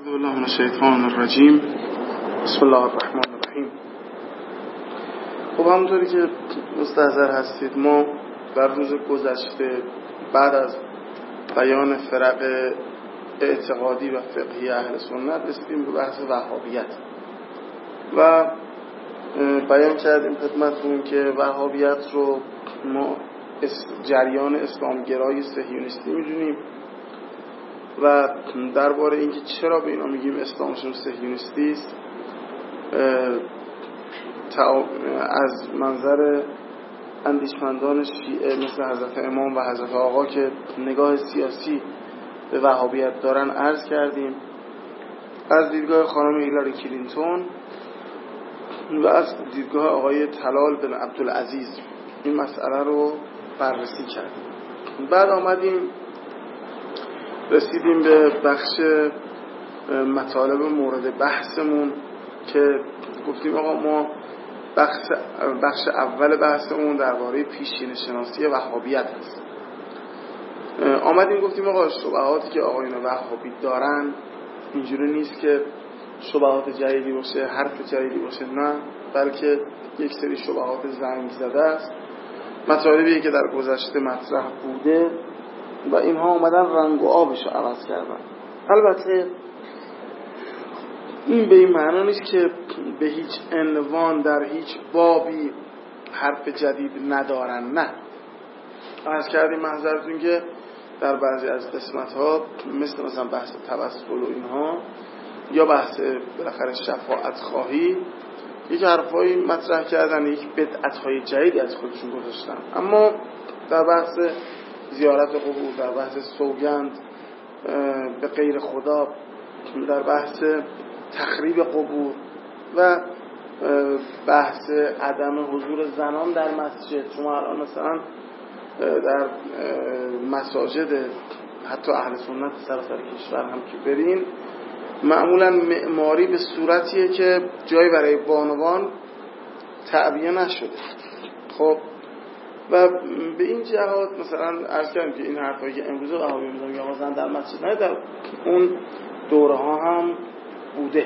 اعوذ بالله من الشیطان الرجیم. بسم الله الرحمن الرحیم. خب همونطوری که مستحضر هستید، ما در روز گذشته بعد از بیان فرق اعتقادی و فقهی اهل سنت رسیدیم به بحث وهابیت و بیان کردیم خدمتتون که وهابیت رو ما جریان اسلامگرای صهیونیستی میدونیم و درباره اینکه چرا به اینا میگیم اسلامشون صهیونیستی است از منظر اندیشمندان شیعه مثل حضرت امام و حضرت آقا که نگاه سیاسی به وهابیت دارن عرض کردیم، از دیدگاه خانم هیلاری کلینتون و از دیدگاه آقای طلال بن عبدالعزیز این مسئله رو بررسی کردیم. بعد آمدیم رسیدیم به بخش مطالب مورد بحثمون که گفتیم آقا ما بخش اول بحثمون درباره پیشین شناسی وهابیت هست. آمدیم گفتیم آقا شبهاتی که آقایون وهابی دارن اینجوری نیست که شبهات جدیدی باشه، حرف جدیدی باشه، نه، بلکه یک سری شبهات زنگ زده است، مطالبی که در گذشته مطرح بوده و اینها اومدن رنگ و آبش رو عوض کردن. البته این به این معنی نیست که به هیچ عنوان در هیچ بابی حرف جدید ندارن، نه. عرض کردیم محضرتون که در بعضی از قسمت‌ها مثلا بحث توسل و اینها یا بحث بالاخره شفاعت خواهی یک حرفایی مطرح کردن، یک بدعت‌های جدیدی از خودشون گذاشتن. اما در بحث زیارت قبور، در بحث سوگند به غیر خدا، در بحث تخریب قبور و بحث عدم حضور زنان در مسجد، شما الان مثلا در مساجد حتی اهل سنت سراسر کشور هم که برین معمولا معماری به صورتیه که جایی برای بانوان تعبیه نشده. خب و به این جهات مثلا عرض کردم که این حرفایی که امروز وهابی میزنن یا مثلا در مسجد، نه، در اون دوره ها هم بوده.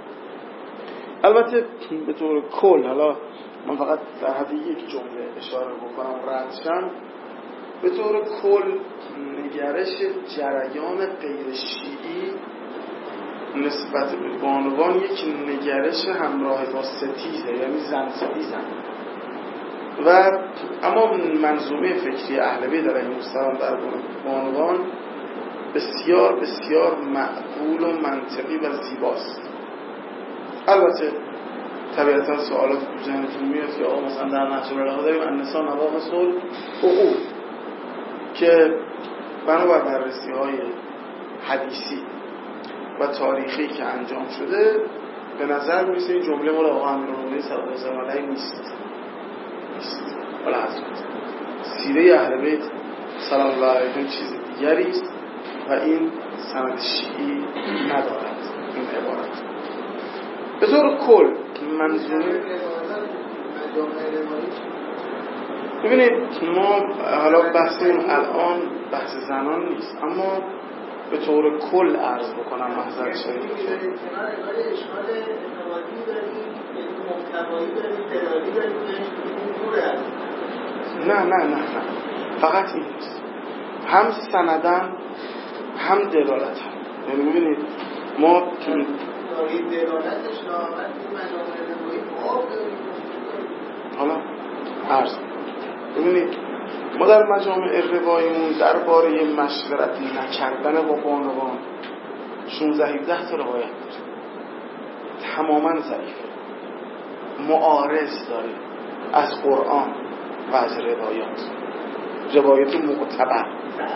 البته به طور کل، حالا من فقط در حد یک جمله اشاره بکنم ردشم، به طور کل نگرش جریان غیر شیعی نسبت به بانوان یک نگرش همراه با ستیزه، یعنی زن ستیزن. و اما منظومه فکری اهل بیت علیهم السلام در بانوان بسیار بسیار معقول و منطقی و زیباست. البته طبیعتا سوالات تو ذهنتون میاد که آقا مثلا در نهج البلاغه داریم النساء نواقص العقول که بنابر بررسی‌های حدیثی و تاریخی که انجام شده به نظر میرسه این جمله مال آقا امیرالمومنین صلی الله علیه و آله نیست. حالا حضرت سیره اهل بیت سلام الله علیهم چیز دیگری است و این سند شیعی ندارد این عبارت. به طور کل منظومه ببینید ما حالا بحثیم الان بحث زنان نیست، اما به طور کل عرض بکنم محضر شدید نه فقط این نیست، هم سندن هم دلالتن. یعنی ببینید ما حالا عرض ببینید ما در مجامع روایمون درباره مشورت نکردن با بانوان 16-17 تا روایت داریم، تماما ضعیفه، معارض داریم از قرآن و از روایات معتبر.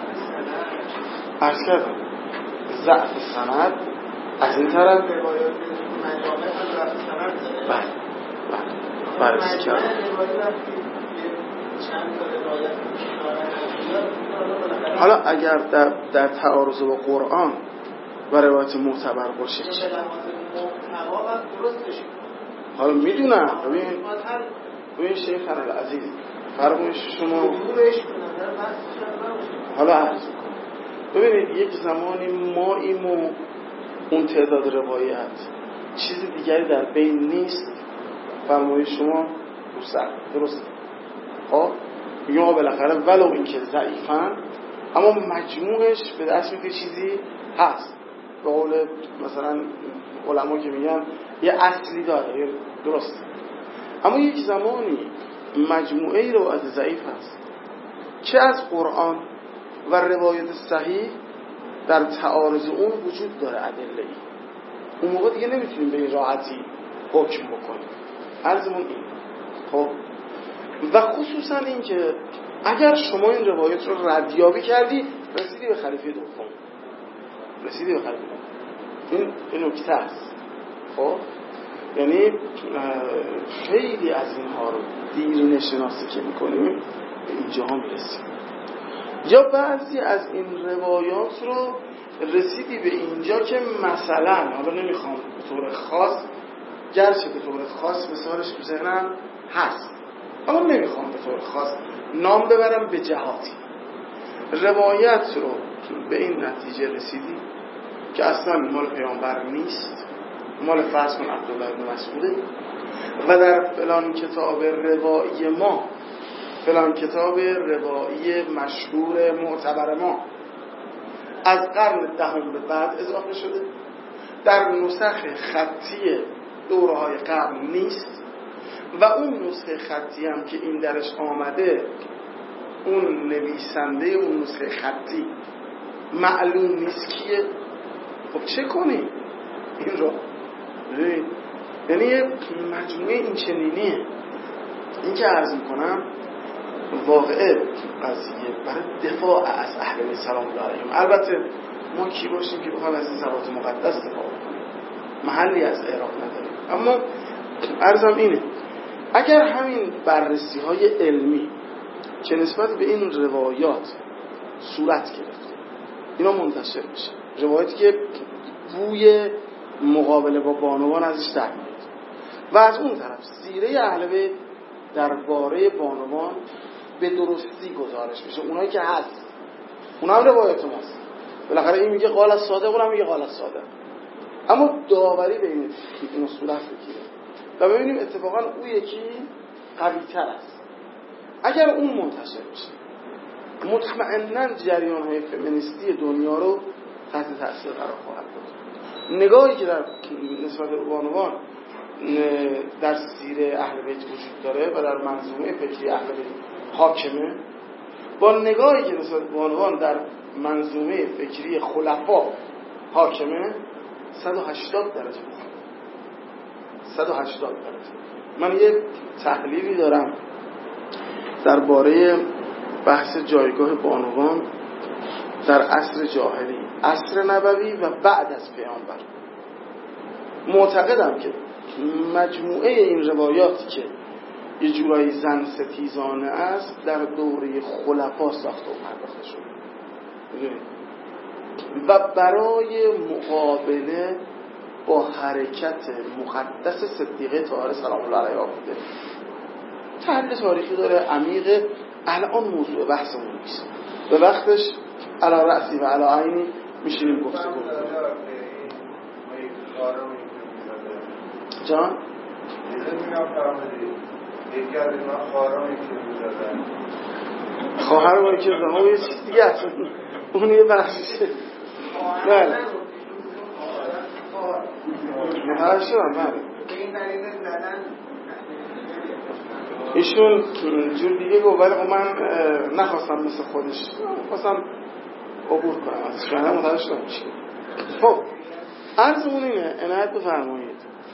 عرض کردم ضعف سند از این طرف بررسی کردم. حالا اگر در تعارض با قرآن و روایت معتبر باشه چه؟ حالا میدونم ببین شیخ العزیز فرمایش شما حالا عرض ببینید یک زمانی ما ایمو اون تعداد روایت چیز دیگری در بین نیست، فرمایش شما درست. خب میگم آقا بالاخره ولو اینکه ضعیفن اما مجموعش به دست میده چیزی هست، به قول مثلا علما که میگن یه اصلی داره، درست. اما یک زمانی مجموعه روایت ضعیف هست چه از قرآن و روایت صحیح در تعارض اون وجود داره ادله ای، اون موقع دیگه نمیتونیم به راحتی حکم بکنیم. عرضمون این. خب و خصوصا این که اگر شما این روایت رو ردیابی کردی رسیدی به خلیفه دوم، رسیدی به خلیفه دوم، این نکته است. خب یعنی خیلی از اینها رو دیرینه شناسی که میکنیم به اینجا هم میرسیم. یا بعضی از این روایات رو رسیدی به اینجا که مثلا حالا نمیخوام به طور خاص، گرچه به طور خاص مثالش تو ذهنم هست اما نمیخوام به طور خاص نام ببرم، به جهاتی روایت رو به این نتیجه رسیدی که اصلا مال پیامبر نیست، مال فرض کن عبدالله بن مسعوده و در فلان کتاب روایی ما، فلان کتاب روایی مشهور معتبر ما از قرن دهم به بعد اضافه شده، در نسخ خطی دوره‌های قبل نیست و اون نسخه خطی هم که این درش آمده اون نویسنده اون نسخه خطی معلوم نیست کیه. خب چه کنی این رو؟ یعنی یه مجموعه این چنینیه. این که عرض میکنم واقعه قضیه برای دفاع از اهل بیت سلام الله علیهم. البته ما کی باشیم که بخوایم از این صلوات مقدس دفاع کنیم، محلی از اعراب نداریم. اما عرضم اینه اگر همین بررسی های علمی که نسبت به این روایات صورت گرفت اینا منتشر بشه، روایتی که بوی مقابله با بانوان ازش در میاد و از اون طرف سیره اهل بیت درباره بانوان به درستی گزارش بشه، اونایی که هست اونا هم روایت ماست، بالاخره این میگه قال الصادق اونم میگه قال الصادق، اما داوری به این صورت بگیره و ببینیم اتفاقا اون یکی قوی تر است. اگر اون منتشر بشه مطمئناً جریان‌های فمینیستی دنیا رو تحت تاثیر قرار خواهد داد. نگاهی که در نسبت به بانوان در سیره اهل بیت وجود داره و در منظومه فکری اهل بیت حاکمه، با نگاهی که نسبت به بانوان در منظومه فکری خلفا حاکمه 180 درجه مختلف. 180 درجه. من یه تحلیلی دارم درباره بحث جایگاه بانوان در عصر جاهلی، عصر نبوی و بعد از پیامبر. معتقدم که مجموعه این روایاتی که یه جورایی زن ستیزانه است در دوره خلفا ساخته و پرداخته شده و برای مقابله با حرکت مقدس صدیقه طاهره سلام الله علیها بوده. تحلیل تاریخی داره عمیق، الان موضوع بحثمون نیست، به وقتش علی رأسی و علی عینی میشینیم گفتگو کنیم. جان؟ خواهر ما که زمان یه چیز دیگه هست، اون یه بحثیشه. بله متوجه شدم. بله ایشون جور دیگه گفت ولی من نخواستم مثل خودش، خواستم عبور کنم ازش، شاید متوجه شدم چیه. خب عرضمون اینه، عنایت بفرمایید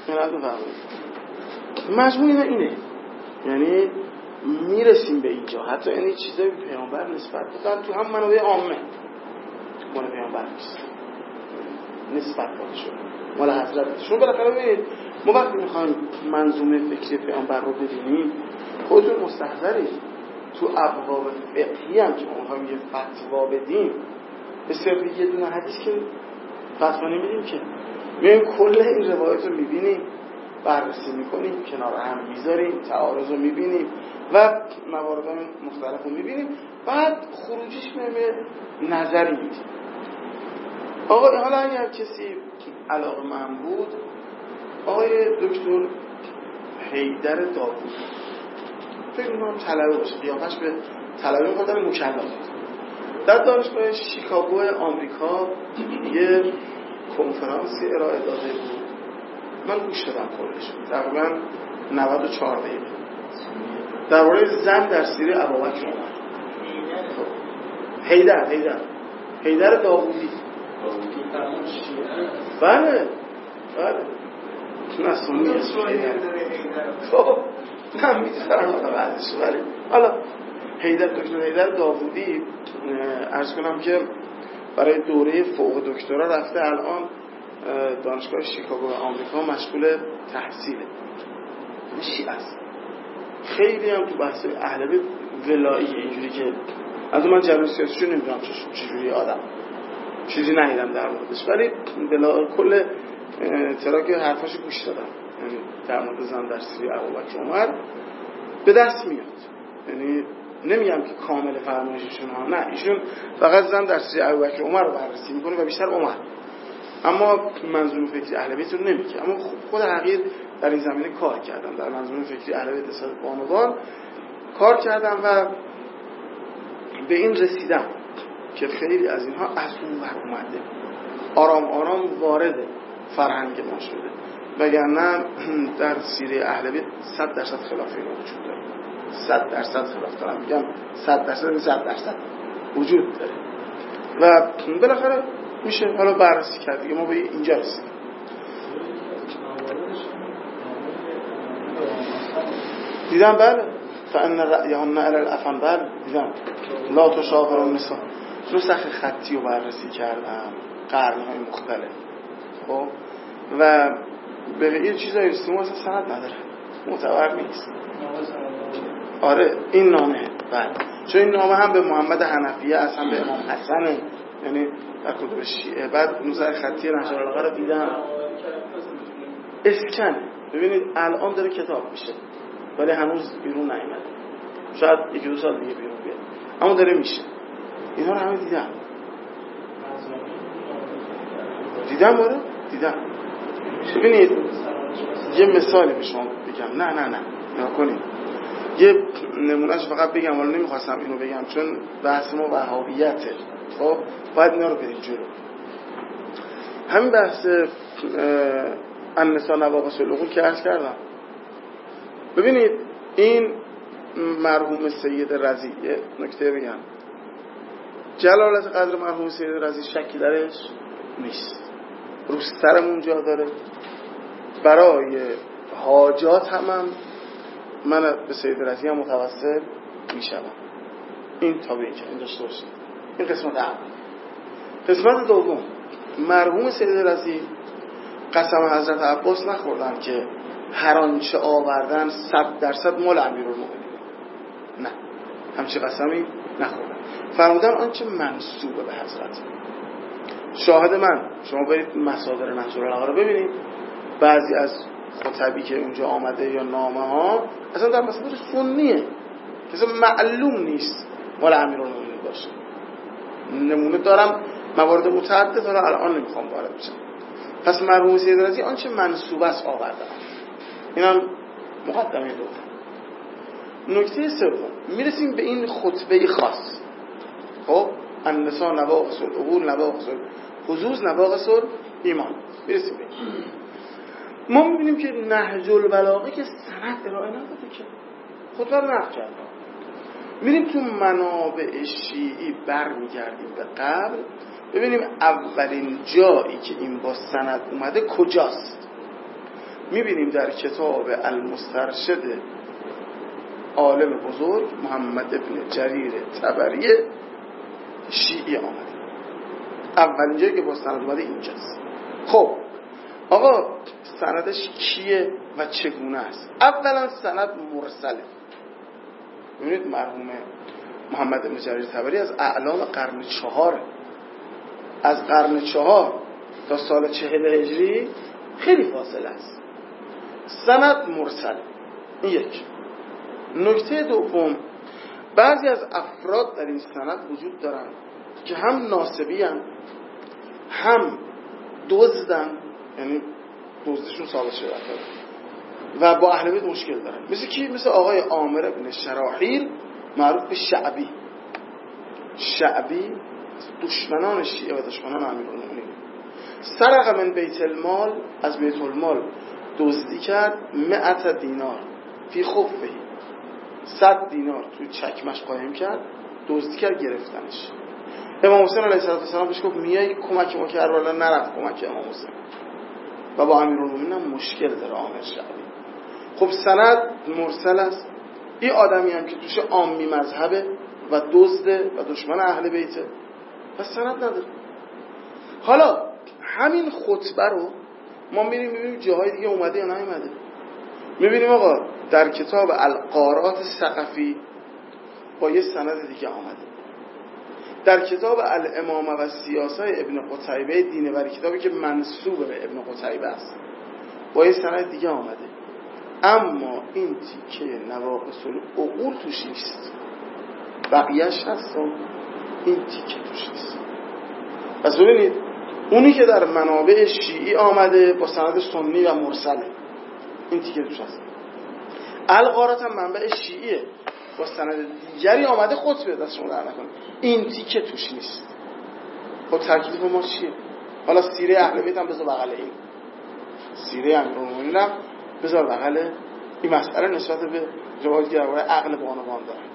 مجموع اینه، یعنی میرسیم به اینجا حتی یعنی چیزایی به پیامبر نسبت دادن تو هم منابع عامه مال پیامبر نیست، نسبت داده شده مال حضرت شما. بالاخره ببینید ما وقتی میخوایم منظومه فکری پیامبر رو ببینیم خودتون مستحضرید تو ابواب فقهی هم که ما میخوایم یه فتوا بدیم به صرف یه دونه حدیث که فتوا نمیدیم که میایم کل این روایت رو میبینیم، بررسی میکنیم، کنار هم میذاریم، تعارض رو میبینیم و موارد مختلف رو میبینیم، بعد خروجیش میایم نظری میدیم. آقا حالا اگر کسی علاقه‌مند بود، آقای دکتر حیدر داوودی فکر می‌کنم طلبه باشه، قیافش به طلبه می‌خواد مکلف. در دانشگاه شیکاگو آمریکا یه کنفرانسی ارائه داده بود، من گوش دادم کلش، تقریبا 94 دقیقه، درباره زن در سیره ابوبکر عمر. حیدر داوودی. بله نه سنی خب من می‌ذارم بعدش، ولی حالا دکتر حیدر داوودی عرض کنم که برای دوره فوق دکترا رفته، الان دانشگاه شیکاگو آمریکا مشغول تحصیله، شیعه است. خیلی هم تو بحث اهل بیت ولایی، اینجوری که از من جریان سیاسیشو نمیدونم چجوری آدم، چیزی ندیدم در موردش، ولی بلا کل تراک حرفاشو گوش دادم. یعنی در مورد زن در سیره ابوبکر عمر به دست میاد، یعنی نمیگم که کامل فرمایششون ها، نه، ایشون فقط زن در سیره ابوبکر عمر رو بررسی میکنه و بیشتر عمر، اما منظور فکری اهل بیت رو نمیگه. اما خود حقیر در این زمینه کار کردم، در منظور فکری اهل بیت اصالت بانوان کار کردم و به این رسیدم که خیلی از اینها از اون ور اومده، آرام آرام وارد فرهنگ ما شده، وگرنه در سیره اهل بیت 100% خلاف اینا وجود داره. 100% خلاف دارم، میگم 100% وجود داره و بالاخره میشه حالا بررسی کرد دیگه. ما به اینجا رسیدیم. دیدم بله، فان رأیهن علی الافن، بله دیدم. لا تشاور النساء، نسخ خطی رو بررسی کردم، قرن‌های مختلف. خب و به یه چیزایی رسیدم اصلا سند نداره، معتبر نیست. آره این نامه، بله، چون این نامه هم به محمد حنفیه، اصلا به امام حسن، یعنی در کتب شیعه. بعد نسخه خطی نهج‌البلاغه رو دیدم، اسکن. ببینید الان داره کتاب میشه ولی هنوز بیرون نیامده، شاید 1-2 سال دیگه بیرون بیاد، اما داره میشه. اینا رو همه دیدم. ببینید یه مثالی به شما بگم، نه کنید یه نمونهش فقط بگم، ولی نمیخواستم اینو بگم چون بحث ما وهابیته. خب باید اینا رو بریم جلو. همین بحث النساء نواقص العقول که عرض کردم، ببینید این مرحوم سید رضی، یه نکته بگم، جلالت قدر مرحوم سید رضی شکی درش نیست، رو سرمون جا داره. برای حاجات هم من به سید رضی هم متوسل میشم. این تا به اینجا این داشته باشید. این قسمت اول. قسمت دوم، مرحوم سید رضی قسم حضرت عباس نخوردن که هر آنچه آوردن 100% مال امیرالمومنین، نه، همچه قسمی نخوردن. فرمودن آنچه منسوب به حضرت. شاهد من، شما برید مصادر نهج‌البلاغه رو ببینید، بعضی از خطبی که اونجا آمده یا نامه ها اصلا در مصادر سنیه که اصلا معلوم نیست مال امیرالمومنین باشه. نمونه دارم، موارد متعدد، حالا الان نمیخوام وارد بشم. پس مرحوم سید رضی آنچه منسوب است آوردن. اینم مقدمه دوم. نکته سوم، میرسیم به این خطبه خاص. خب النساء نواقص العقول، نواقص الحظوظ، نواقص الایمان. میرسیم به این. ما میبینیم که نهج البلاغه که سند ارائه نداده که خطبه رو نقل کرده. میریم تو منابع شیعی برمیگردیم به قبل، ببینیم اولین جایی که این با سند اومده کجاست. میبینیم در کتاب المسترشد عالم بزرگ محمد ابن جریر طبری شیعی آمده. اولین جایی که با سند اومده اینجاست. خب آقا سندش کیه و چگونه است؟ اولا سند مرسله. ببینید مرحوم محمد ابن جریر طبری از اعلام قرن 4، از قرن 4 تا سال 40 هجری خیلی فاصله است. سند مرسل. این یک. نکته دوم، بعضی از افراد در این سند وجود دارند که هم ناسبی هستند، هم دزدن، یعنی دزدشون ثابت شده و با اهل بیت مشکل دارن. مثل کی؟ مثل آقای عامر بن شراحیل معروف به شعبی. شعبی دشمنان شیعه و دشمنان امیرالمومنین. سرق من بیت المال، از بیت المال دزدی کرد 100 دینار فی خفه، 100 دینار توی چکمش قایم کرد، دزدی کرد، گرفتنش. امام حسین علیه السلام بهش گفت میای کمک ما کربلا، نرفت کمک امام حسین و با امیرالمومنین هم مشکل داره عامر شعبی. خب سند مرسل است. این آدمی هم که توش عامی مذهبه و دزده و دشمن اهل بیته، پس سند نداره. حالا همین خطبه رو ما میبینیم جاهای دیگه اومده یا نیومده. میبینیم آقا در کتاب القارات ثقفی با یه سند دیگه آمده، در کتاب الامامه و سیاسه ابن قتیبه دینوری، کتابی که منسوب به ابن قتیبه است، با یه سند دیگه آمده. اما این تیکه نواقص العقول توش نیست، بقیه‌اش هست، این تیکه توش نیست. پس ببینید اونی که در منابع شیعی آمده با سند سنی و مرسله، این تیکه توش هست. القارات هم منبع شیعیه با سند دیگری آمده، خطبه دستشون در نکنه، این تیکه توش نیست. خب ترکیب ما چیه؟ حالا سیره اهل بیت هم بذار بغل این، سیره امیرالمومنین هم بذار بغل این مسئله نسبت به روایت درباره عقل بانوان داره.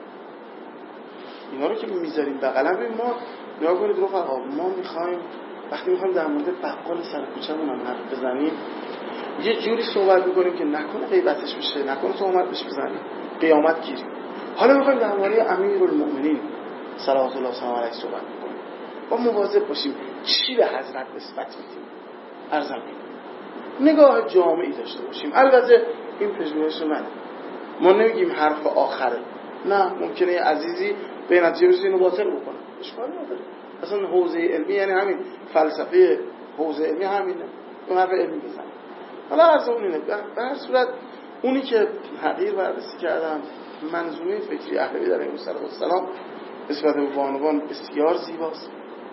اینا رو که میذاریم بغل، ببین ما نگاه کنید رفقا، ما میخوایم وقتی میخوایم در مورد بقال سر کوچه‌مون هم حرف بزنیم یه جوری صحبت میکنیم که نکنه غیبتش بشه، نکنه تهمت بهش بزنیم، قیامت گیریم. حالا میخوایم در مورد امیرالمومنین صلوات الله علیه صحبت میکنیم، با مواظب باشیم چی به حضرت نسبت میدیم. ارزم نگاه جامعی داشته باشیم. البته این پژوهش منه، ما نمیگیم حرف آخره، نه، ممکنه یه عزیزی به نتیجه برسه اینو باطل بکنه، اشکال نداره. اصلا حوزه علمی یعنی همین، فلسفه حوزه علمی همینه، اون حرف علمی بزنه. حالا عرض اون اینه، به هر صورت اونی که حقیر بررسی کردم منظومه فکری اهل بیت علیهم السلام نسبت به بانوان بسیار زیباست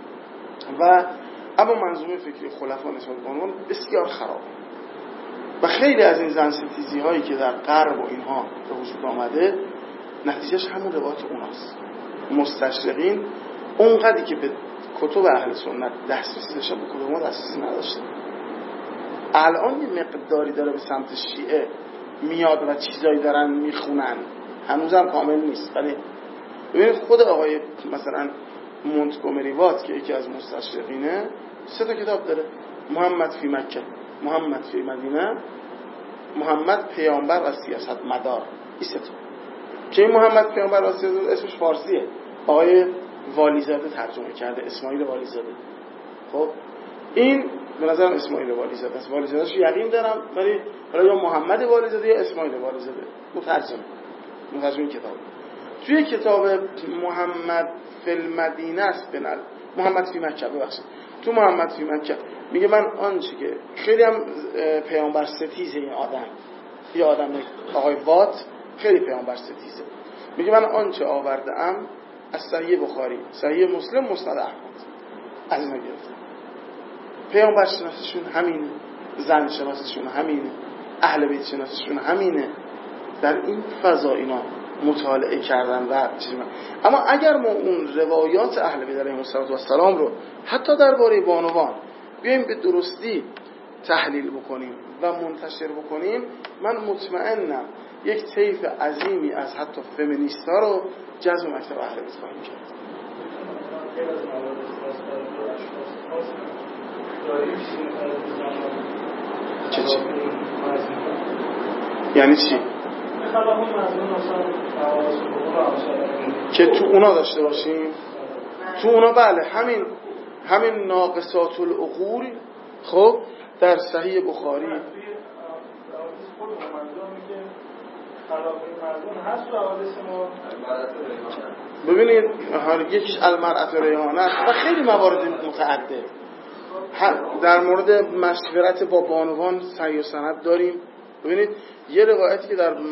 و اما منظومه فکری خلفا نسبت به بانوان بسیار خراب و خیلی از این زنستیزی هایی که در غرب و اینها به وجود آمده نتیجهش همون روایت اوناست. مستشرقین اونقدری که به کتب اهل سنت دسترسی داشتن به کتب ما دسترسی نداشتن. الان یه مقداری داره به سمت شیعه میاد و چیزایی دارن میخونن، هنوزم کامل نیست. ولی ببینید خود آقای مثلا مونتگومری وات که یکی از مستشرقینه 3 کتاب داره: محمد فی مکه، محمد فی مدینه، محمد پیامبر و سیاست مدار. این 3 که این محمد پیامبر و سیاست اسمش فارسیه، آقای والیزاده ترجمه کرده، اسماعیل والیزاده. خب این به نظرم اسماعیل والیزاده است، والیزاده‌اش یقین دارم، ولی حالا یا محمد والیزاده یا اسماعیل والیزاده مترجم این کتاب. توی کتاب محمد فی المدینه است، محمد فی مکه، ببخشید، تو محمد فی مکه میگه من آنچه که خیلی هم پیامبر ستیزه این آدم، یه آدم آقای وات خیلی پیامبر ستیزه، میگه من آنچه آورده‌ام از صحیح بخاری، صحیح مسلم، مسند احمد از اینا گرفتم. پیامبر شناسیشون همینه، زن شناسیشون همینه، اهل بیت شناسیشون همینه. در این فضا اینا مطالعه کردن و چیزی. اما اگر ما اون روایات اهل بیت علیهم السلام رو حتی درباره بانوان بیایم به درستی تحلیل بکنیم و منتشر بکنیم، من مطمئنم یک طیف عظیمی از حتی فمینیست‌ها رو جذب مکتب اهل بیت خواهیم کرد. چی؟ یعنی چی؟ که تو اونا داشته باشیم، تو اونا بله، همین ناقصات العقول. خب در صحیح بخاری ببینید یکیش المرأة ریحانه و خیلی موارد متعدد. در مورد مشورت با بانوان صحیح و سند داریم. ببینید یه روایتی که در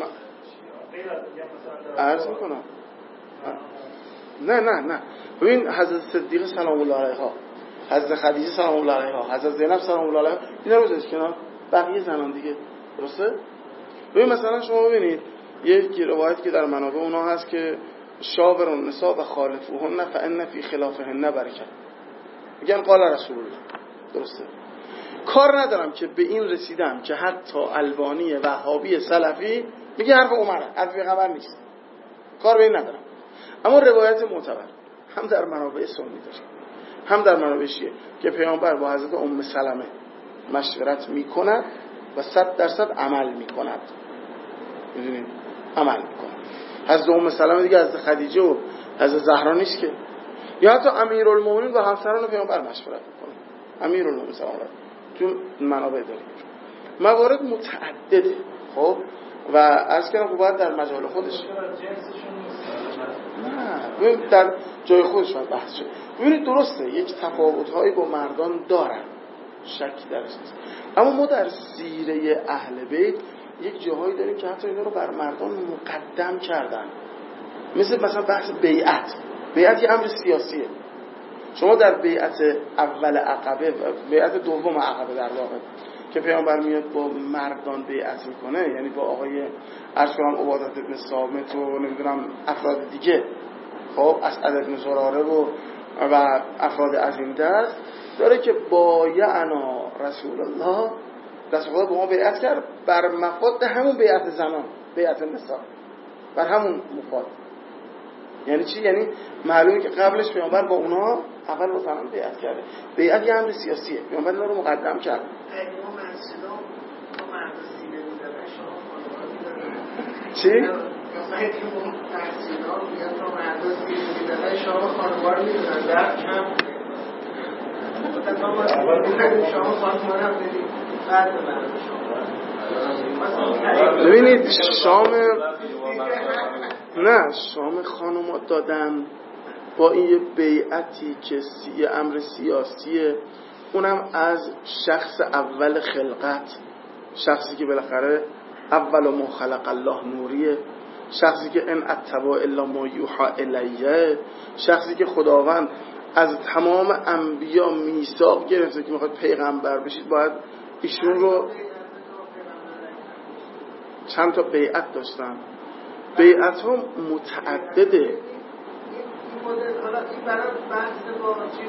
عرض میکنم، نه ببین حضرت صدیقه سلام الله علیها حضرت خدیجه سلام الله علیها، حضرت زینب سلام الله علیها، اینا رو بذارید کنار، بقیه زنان دیگه. درسته؟ ببین مثلا شما ببینید یک روایت که در منابع اونها هست که شاور النساء و خالفوهن فان فی خلافهن برکت، میگن قال رسول الله. درسته؟ کار ندارم که به این رسیدم که حتی البانی وهابی سلفی میگه حرف عمره، حرف پیغمبر نیست، کار به این ندارم. اما روایت معتبر هم در منابع سنی داره هم در منابع شیعه که پیامبر با حضرت ام سلمه مشورت میکند و 100% عمل میکند. میدونید عمل میکند. حضرت ام سلمه دیگه حضرت خدیجه و حضرت زهرا نیست که، یا حتی امیرالمومنین با همسران پیامبر مشورت میکنه. امیرالمومنین سلام الله تو منابع داره. موارد متعدده. خب و عرض کردم که باید در مجال خودش نه در جای خودش باید بحث شد. ببینید درسته یک تفاوت‌هایی با مردان دارن، شکی درش نیست، اما ما در سیره اهل بیت یک جاهایی داریم که حتی اینا رو بر مردان مقدم کردن، مثلا بحث بیعت. بیعت یه امر سیاسیه. شما در بیعت اول عقبه و بیعت دوم عقبه در واقع که پیامبر میاد با مردان بیعت میکنه، یعنی با آقای ارسلان عبادت ابن صامت و نمیدونم افراد دیگه، خب اسعد ابن زراره و افراد عظیم دست داره که بایعنا رسول الله با ما بیعت کرد بر مفاد همون بیعت زنان، بیعت نساء، بر همون مفاد. یعنی چی؟ یعنی معلومه که قبلش پیامبر با اونها اول با زنان بیعت کرده. بیعت یه امر سیاسیه، پیامبر اینا رو مقدم کرد. چی؟ ببینید شام خانوما دادن با این یه بیعتی که یه امر سیاسیه، اونم از شخص اول خلقت، شخصی که بالاخره اول ما خلق الله نوریه، شخصی که ان اتبع الا ما یوحى الیه، شخصی که خداوند از تمام انبیا میثاق گرفته که میخواد پیغمبر بشید باید ایشون رو. چند تا بیعت داشتن، بیعت ها متعدده. این برای بحث با چیز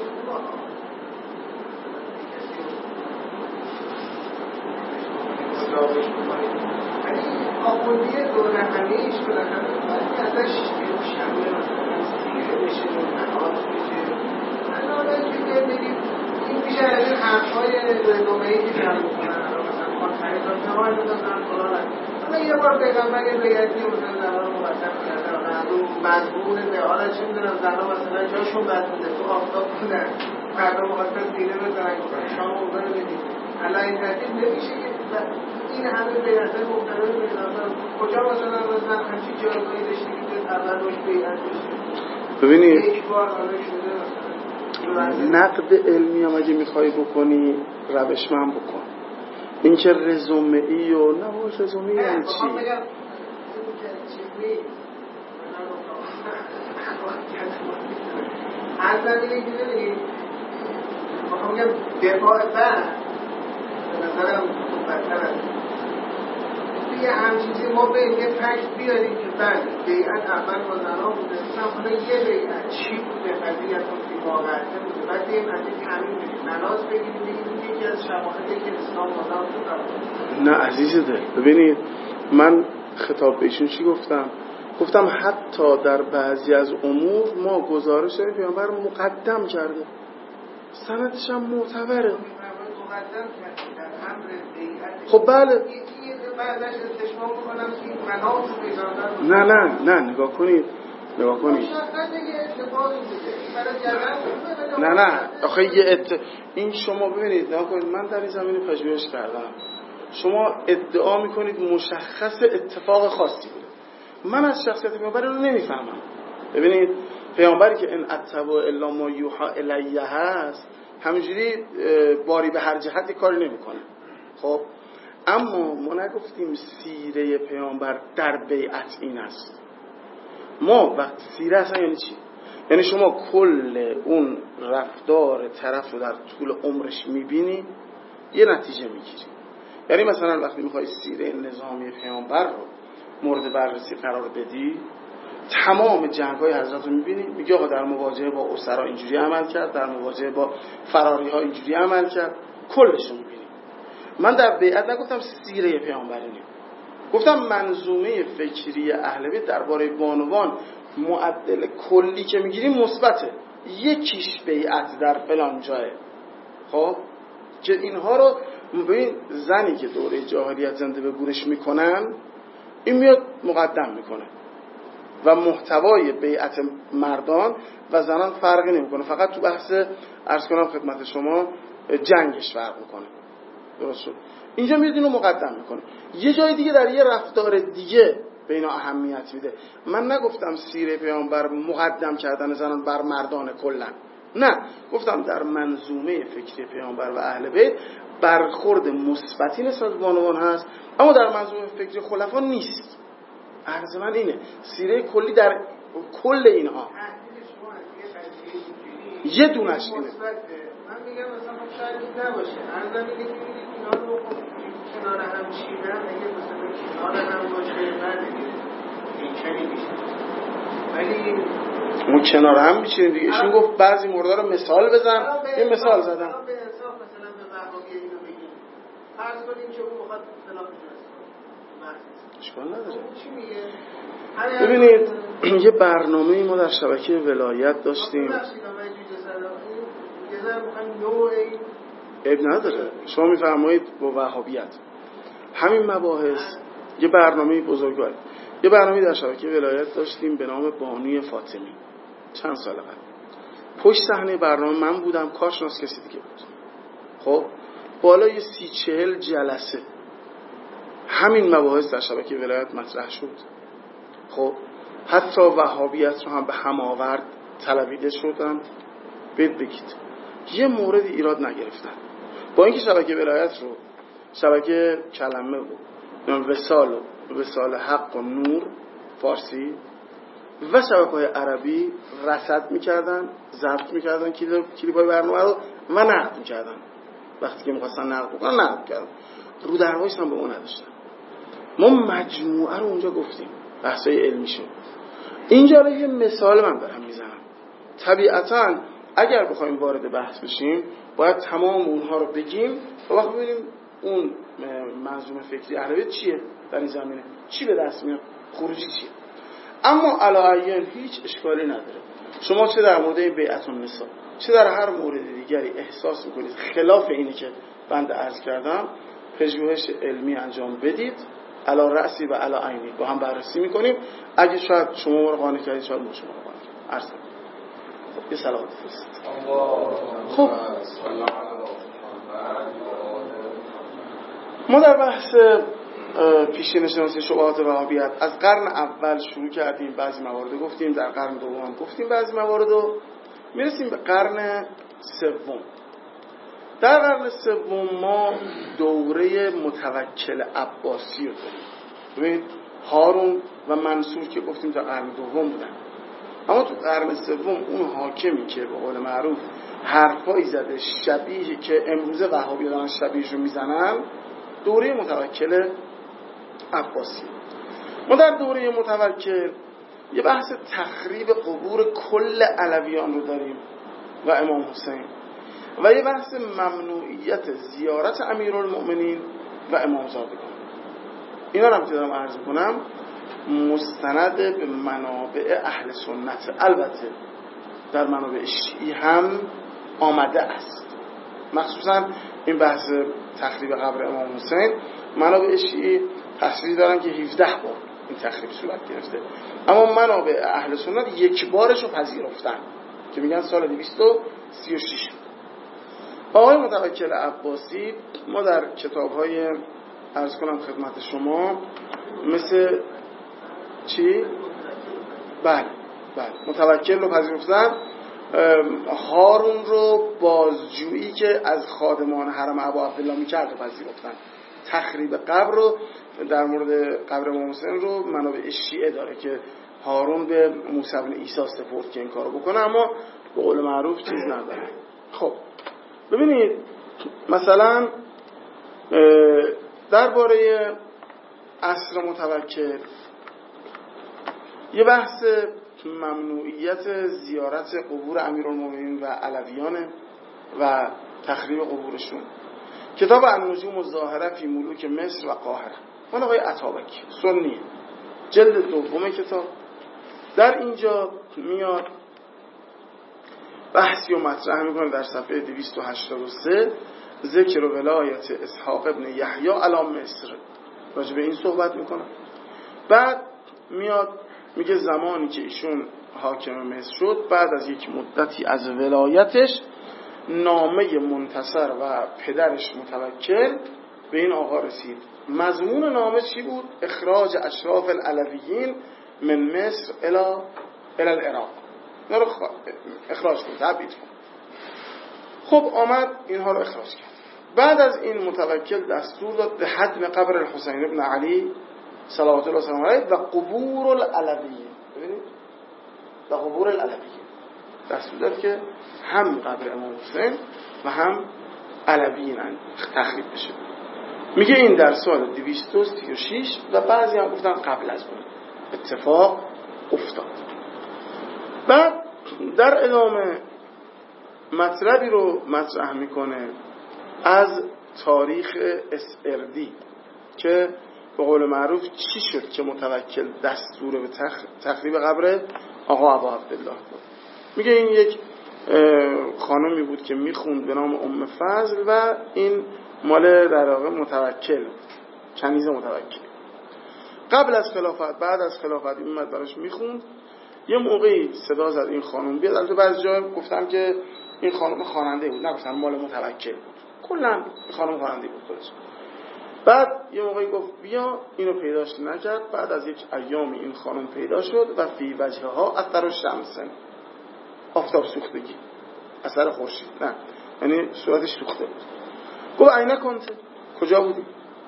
آخوندی دو رقمیش بالاخره ازش شمه سیره بشه و منات بشه. من آدم که بگید این میشه از این حرفهای رزومه‌ای که جمع میکنن، مثلا خواهد خریدان نمای میدازن فلان. اما یه بار پیغمبر یه بیعتی مثلا زنان مقدم کرده و مجبور به حالا چه میدونم زنان مثلا جاشون بد بوده تو آفتاب بودن، مردم مقدم سیره بزنن شام اوضا رو بدید. الان این ترتیب نمیشه که این همه بیعته مختلف پیغمبر کجا مثلا همچین جایگاهی داشتی که اول روش بیعت بشه. ببینید یک بار حالا شده نقد علمی هم اگه میخوای بکنی روش من بکن. این که رزومه‌ای و نه رزومه‌ای یعنی چی؟ از زمینه که ببینید میخوام بگم دفاع بعد به نظرم بدتر است. توی همچین چیزی ما به یه فکت بیاریم که بعد بیعت اول با زنان بوده، مثلا خدا یه بیعت چی بوده، قضیه که واقعیت بوده، بعد این قضیه تعمیم بشه مناس بگیریم بگیم یکی از شواهده که اسلام مادام شده. نه عزیز دل، ببینید من خطاب به ایشون چی گفتم؟ گفتم حتی در بعضی از امور ما گزارش داریم پیامبر مقدم کرده، سندش هم معتبره. خب بله نه نگاه کنید نه آخه این شما ببینید نگاه کنید، من در این زمینه پژوهش کردم، شما ادعا میکنید مشخص اتفاق خاصی بوده، من از شخصیت پیامبر رو نمیفهمم. ببینید پیامبری که ان اتبع الا ما یوحى الیه هست همینجوری باری به هر جهتی کاری نمیکنه. خب اما ما نگفتیم سیره پیامبر در بیعت این است. ما وقت سیره اصلا یعنی چی؟ یعنی شما کل اون رفتار طرف رو در طول عمرش میبینی، یه نتیجه میگیری. یعنی مثلا وقتی میخوای سیره نظامی پیامبر رو مورد بررسی قرار بدی، تمام جنگ‌های حضرت رو می‌بینی، میگه آقا در مواجهه با اسرا اینجوری عمل کرد، در مواجهه با فراری‌ها اینجوری عمل کرد، کلش رو می‌بینی. من در بیعت نگفتم سیره پیامبرینه، گفتم منظومه فکری اهل بیت درباره بانوان معدل کلی که می‌گیریم مثبته، یکیش بیعت در فلان جایه. خب که اینها رو ببین، زنی که دوره جاهلیت زنده به گورش میکنن، این میاد مقدم میکنه و محتوای بیعت مردان و زنان فرقی نمیکنه، فقط تو بحث عرض کنم خدمت شما جنگش فرق میکنه. درست شد؟ اینجا میاد اینو مقدم میکنه، یه جای دیگه در یه رفتار دیگه به اینا اهمیت میده. من نگفتم سیره پیامبر مقدم کردن زنان بر مردان کلا، نه، گفتم در منظومه فکری پیامبر و اهل بیت برخورد مثبتی نسبت به بانوان هست، اما در منظومه فکری خلفا نیست. عرض من اینه، سیره کلی در کل اینها یه دونش اینه. من میگم مثلا شاید نباشه، عرضم اینه که اینا رو کنار هم چیدن، اگه مثلا کنار هم باشه این چنین میشه، ولی اون کنار هم میچینیم دیگه. ایشون گفت بعضی موردا رو مثال بزن، این مثال زدم. به انصاف مثلا به وهابی اینو بگیم، فرض کنیم که اون بخواد خلافشون است، اشکال نداره. چی میگه؟ ببینید یه برنامه‌ای ما در شبکه ولایت داشتیم، عیب نداره، شما میفرمایید با وهابیت همین مباحث. یه برنامه بزرگوار، یه برنامه در شبکه ولایت داشتیم به نام بانوی فاطمی، چند سال قبل. پشت صحنه برنامه من بودم، کارشناس کسی دیگه بود. خب بالای 30-40 جلسه همین مباحث در شبکه ولایت مطرح شد. خب حتی وهابیت رو هم به هم آورد، طلبیده شدن. بگید یه مورد ایراد نگرفتن، با اینکه شبکه ولایت رو شبکه کلمه و وصال حق و نور فارسی و شبکه‌های عربی رصد می‌کردن، ضبط می‌کردن کلیپ‌های برنامه رو و نقد می‌کردن. وقتی که می‌خواستن نقد کنن نقد کردن، رو دروایش هم به اون نداشتن. ما مجموعه رو اونجا گفتیم، بحث‌های علمی شد. اینجا رو یه مثال من دارم میزنم. طبیعتاً اگر بخوایم وارد بحث بشیم باید تمام اونها رو بگیم و وقت ببینیم اون منظومه فکری اهل بیت چیه در این زمینه، چی به دست میاد، خروجی چیه. اما علاوه هیچ اشکالی نداره شما چه در مورد بیعت النساء چه در هر مورد دیگری احساس میکنید خلاف اینی که بنده عرض کردم، پژوهش علمی انجام بدید، علی رأسی و علی عینی با هم بررسی میکنیم. اگه شاید شما ما رو قانع کردید، شاید ما شما رو قانع کردید. عرض کنم یه صلوات بفرستید. خب ما در بحث پیشین شناسی شبهات وهابیت از قرن اول شروع کردیم، بعضی موارد گفتیم، در قرن دوم هم گفتیم بعضی موارد رو، میرسیم به قرن سوم. در قرن سوم ما دوره متوکل عباسی رو داریم. ببینید هارون و منصور که گفتیم در قرن دوم بودن، اما تو قرن سوم اون حاکمی که به قول معروف حرفایی زده شبیه که امروزه وهابی‌ها دارن شبیهش رو میزنن، دوره متوکل عباسی. ما در دوره متوکل یه بحث تخریب قبور کل علویان رو داریم و امام حسین، و یه بحث ممنوعیت زیارت امیرالمؤمنین و امامزادگان. اینا رو دارم عرض کنم مستند به منابع اهل سنت. البته در منابع شیعی هم آمده است، مخصوصا این بحث تخریب قبر امام حسین. منابع شیعی تصریح دارن که 17 بار این تخریب صورت گرفته، اما منابع اهل سنت یک بارش رو پذیرفتن که میگن سال 236. آقای متوکل عباسی ما در کتاب‌های عرض کنم خدمت شما مثل چی؟ بله متوکل رو پذیرفتن. هارون رو بازجویی که از خادمان حرم ابا عبدالله میکرد رو پذیرفتن. تخریب قبر رو در مورد قبر امام حسین رو منابع شیعه داره که هارون به موسی بن عیسی سپرد که این کارو بکنه، اما به قول معروف چیز نداره. خب ببینید مثلا درباره عصر متوکل یه بحث ممنوعیت زیارت قبور امیرالمومنین و علویان و تخریب قبورشون، کتاب النجوم الظاهره فی ملوک مصر و قاهره مال آقای عطابکی سنیه، جلد دوم کتاب. در اینجا میاد بحثی و مطرح میکنه در صفحه 283 ذکر و ولایت اسحاق ابن یحیی علی مصر، راجع به این صحبت میکنه. بعد میاد میگه زمانی که ایشون حاکم مصر شد، بعد از یک مدتی از ولایتش نامه منتصر و پدرش متوکل به این آقا رسید. مضمون نامه چی بود؟ اخراج اشراف العلویین من مصر الى العراق، اینا رو اخراج کن، تبعید کن. خب آمد اینها رو اخراج کرد. بعد از این متوکل دستور داد به حتم قبر الحسین ابن علی صلوات الله وسلامه علیه و قبور العلویین. ببینید و قبور العلویین دستور داد که هم قبر امام حسین و هم علویین تخریب بشه. میگه این در سال 236 و بعضی هم گفتن قبل از اون اتفاق افتاد. بعد در ادامه مطلبی رو مطرح میکنه از تاریخ اسردی که به قول معروف چی شد که متوکل دستور به تخریب قبر آقا ابا عبدالله داد. میگه این یک خانمی بود که میخوند به نام ام فضل و این مال در واقع متوکل، کنیز متوکل. قبل از خلافت، بعد از خلافت این مدارش میخوند. یه موقعی صدا زد این خانم بیاد. البته بعضی جا گفتم که این خانم خواننده بود، نگفتم مال متوکل بود، کلا خانم خواننده بود خودش. بعد یه موقعی گفت بیا، اینو پیداش نکرد. بعد از یک ایامی این خانم پیدا شد و فی وجهها اثر الشمس، آفتاب سوختگی، اثر خورشید، نه یعنی صورتش سوخته بود. گفت عینه کنته، کجا بودی؟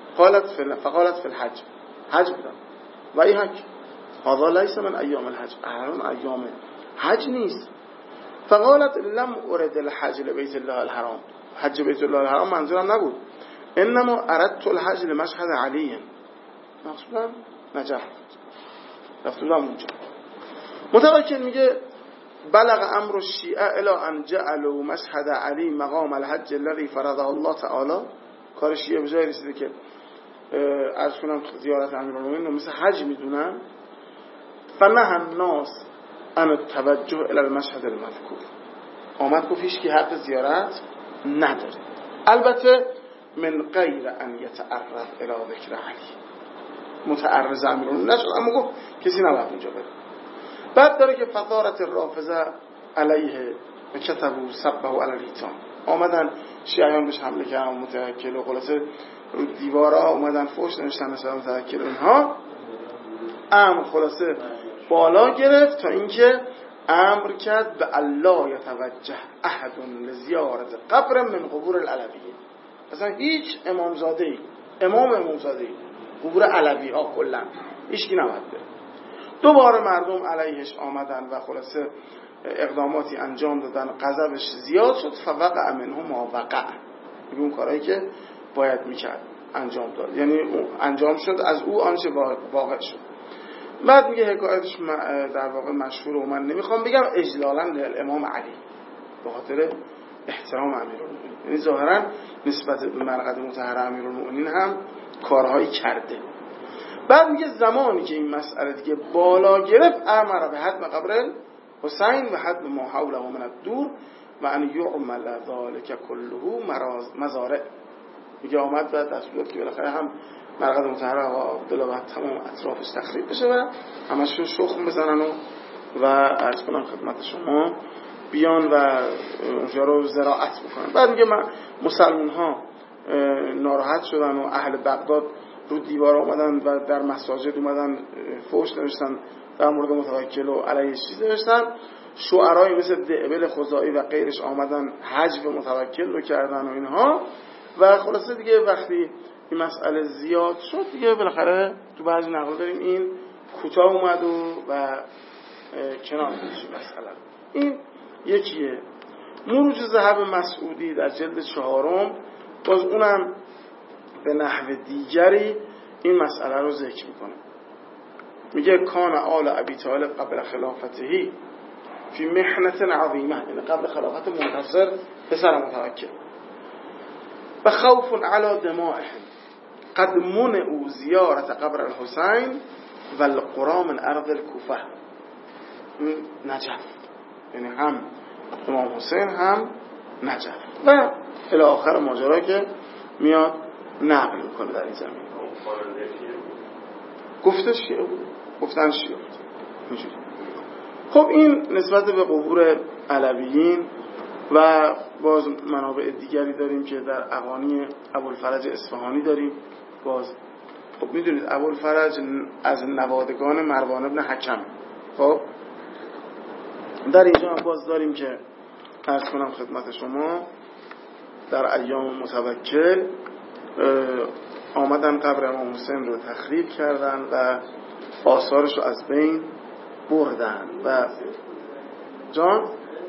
فقالت فی الحج، حج بودم. و ای حج هذا لیس من ایام الحج، الان ایام حج نیست. فقالت لم ارد الحج لبیت الله الحرام، حج بیت الله الحرام منظورم نبود، انما اردت الحج لمشهد علی، مقصودم نجف، رفتم اونجا. متوکل میگه بلغ امر الشیعه الی ان جعلوا مشهد علی مقام الحج الذي فرضه الله تعالی. کار شیعه به جای رسیده که عرض کنم زیارت امیرالمومنین رو مثل حج میدونن. فنهى الناس عن التوجه الى المشهد المذکور، آمد گفت هیچ کی حق زیارت نداره، البته من غیر ان یتعرض الى ذکر علی، متعرض امیرالمومنین نشد، اما گفت کسی نباید اونجا بره. بعد داره که فثارت الرافضه علیه و کتبوا سبه علی الحیطان، آمدن شیعیان بهش حمله کردن، متوکل و خلاصه رو دیوارا اومدن فحش نوشتن مثلا متوکل. اونها امر خلاصه بالا گرفت تا اینکه امر کرد به الله یتوجه احد لزیارت قبر من قبور العلویین، اصلا هیچ امامزاده‌ای قبور علوی ها کلا هیچکی نباید بره. دوباره مردم علیهش آمدن و خلاصه اقداماتی انجام دادن، غضبش زیاد شد. فوقع منه ما وقع، اون کارهایی که باید میکرد انجام داد، یعنی انجام شد از او آنچه واقع شد. بعد میگه حکایتش در واقع مشهور و من نمیخوام بگم اجلالا للامام علی به خاطر احترام امیرالمومنین، یعنی ظاهرا نسبت به مرقد مطهر امیرالمومنین هم کارهایی کرده. بعد میگه زمانی که این مسئله دیگه بالا گرفت امر به حتم قبر حسین و حتم ما حوله من الدور و ان یعمل ذلك كله مزارع. میگه آمد و دستور داد که بالاخره هم مرقد مطهر آقا عبدالله و تمام اطرافش تخریب بشه و همشون شخم بزنن و عرض کنم خدمت شما بیان و اونجا رو زراعت بکنن. بعد میگه مسلمان ها ناراحت شدن و اهل بغداد رو دیوار اومدن و در مساجد اومدن فحش نوشتن در مورد متوکل و علیه چیز نوشتن. شعرای مثل دعبل خزاعی و غیرش آمدن حجب متوکل رو کردن و اینها. و خلاصه دیگه وقتی این مسئله زیاد شد دیگه بالاخره تو بعضی نقل داریم این کوتاه اومد و کنار گذاشت مسئله. این یکیه. مروج ذهب مسعودی در جلد 4 باز اونم به نحو دیگری این مسئله رو ذکر میکنه. میگه کان آل ابی طالب قبل خلافتهی فی محنت عظیمه، یعنی قبل خلافت منتصر پسر متوکل، و خوف علی دمائهم قد منعوا زیارت قبر الحسین و القرى من ارض الکوفه. نجف، یعنی هم امام حسین هم نجف و الی آخر ماجرا که میاد نقل میکنه در این زمین. گفته شیعه بود، گفتن شیعه بود اینجوری. خب این نسبت به قبور علویین و باز منابع دیگری داریم که در اغانی ابوالفرج اصفهانی داریم. باز خب میدونید ابوالفرج از نوادگان مروان بن حکم. خب در اینجا هم باز داریم که عرض کنم خدمت شما در ایام متوکل آمدن قبر امام حسین رو تخریب کردن و آثارش رو از بین بردن و جان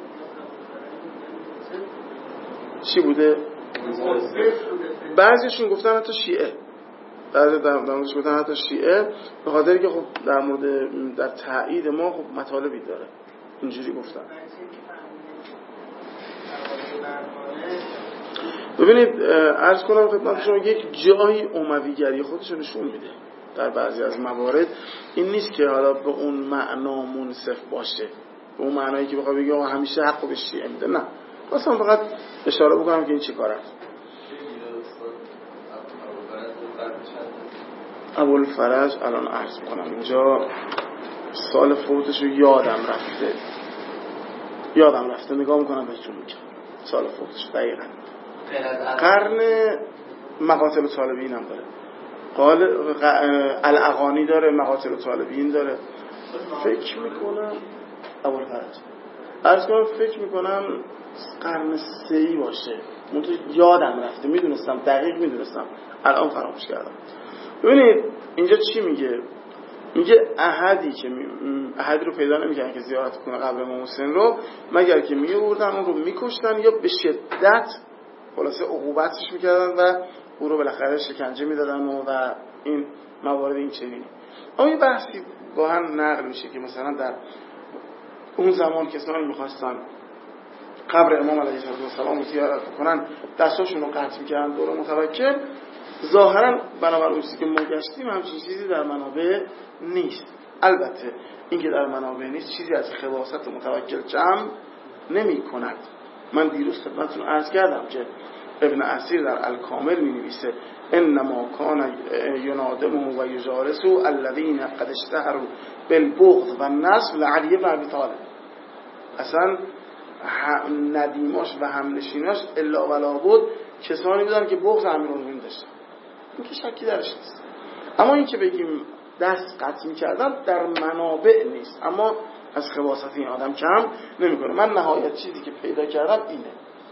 چی بوده؟ بعضیشون گفتن حتی شیعه، بعضی درموردش گفتن حتی شیعه، به خاطری که خب در مورد در تایید ما خب مطالبی داره اینجوری گفتن. ببینید عرض کنم خدمت شما یک جایی امویگری خودش نشون میده در بعضی از موارد. این نیست که حالا به اون معنا منصف باشه، به اون معنایی که بخواد بگه همیشه حقو به شیعه میده، نه. اصلا فقط اشاره بکنم که این چی کار است. ابوالفرج الان عرض کنم اینجا سال فوتش رو یادم رفته نگاه میکنم بهتون میگم سال فوتش دقیقا. قرن مقاتل طالبین هم داره، الاغانی داره، مقاتل طالبین داره. فکر میکنم ابوالفرج عرض کنم فکر میکنم قرن 3 باشه، منطقه یادم رفته، میدونستم دقیق میدونستم الان فراموش کردم. ببینید اینجا چی میگه؟ میگه احدی رو پیدا نمیکنن که زیارت کنه قبر امام حسین رو مگر که میوردن اون رو میکشتن یا به شدت خلاصه عقوبتش میکردن و او رو بالاخره شکنجه میدادن و این موارد این چنینی. اما یه بحثی گاهن نقل میشه که مثلا در اون زمان کسانی میخواستن قبر امام علیه السلام رو زیارت کنن دستاشون رو قطع میکردن دور متوکل. ظاهرا بنابراین اون چیزی که ما گشتیم همچین چیزی در منابع نیست. البته این که در منابع نیست چیزی از خواصت متوکل جمع نمی کند. من دیروز خدمتتون عرض کردم که ابن اسیر در الکامل می نویسه انما کان ینادمه و یجالسه الذین قد اشتهروا بالبغض و النصب لعلی بن ابی طالب. اصلا ندیماش و همنشیناش الا ولا بود کسانی بودن که بغض امیرالمومنین داشتن، این که شکی درش نیست. اما این که بگیم دست قطع می‌کردن در منابع نیست، اما از خواصت این آدم کم نمی‌کنه. من نهایت چیزی که پیدا کردم اینه.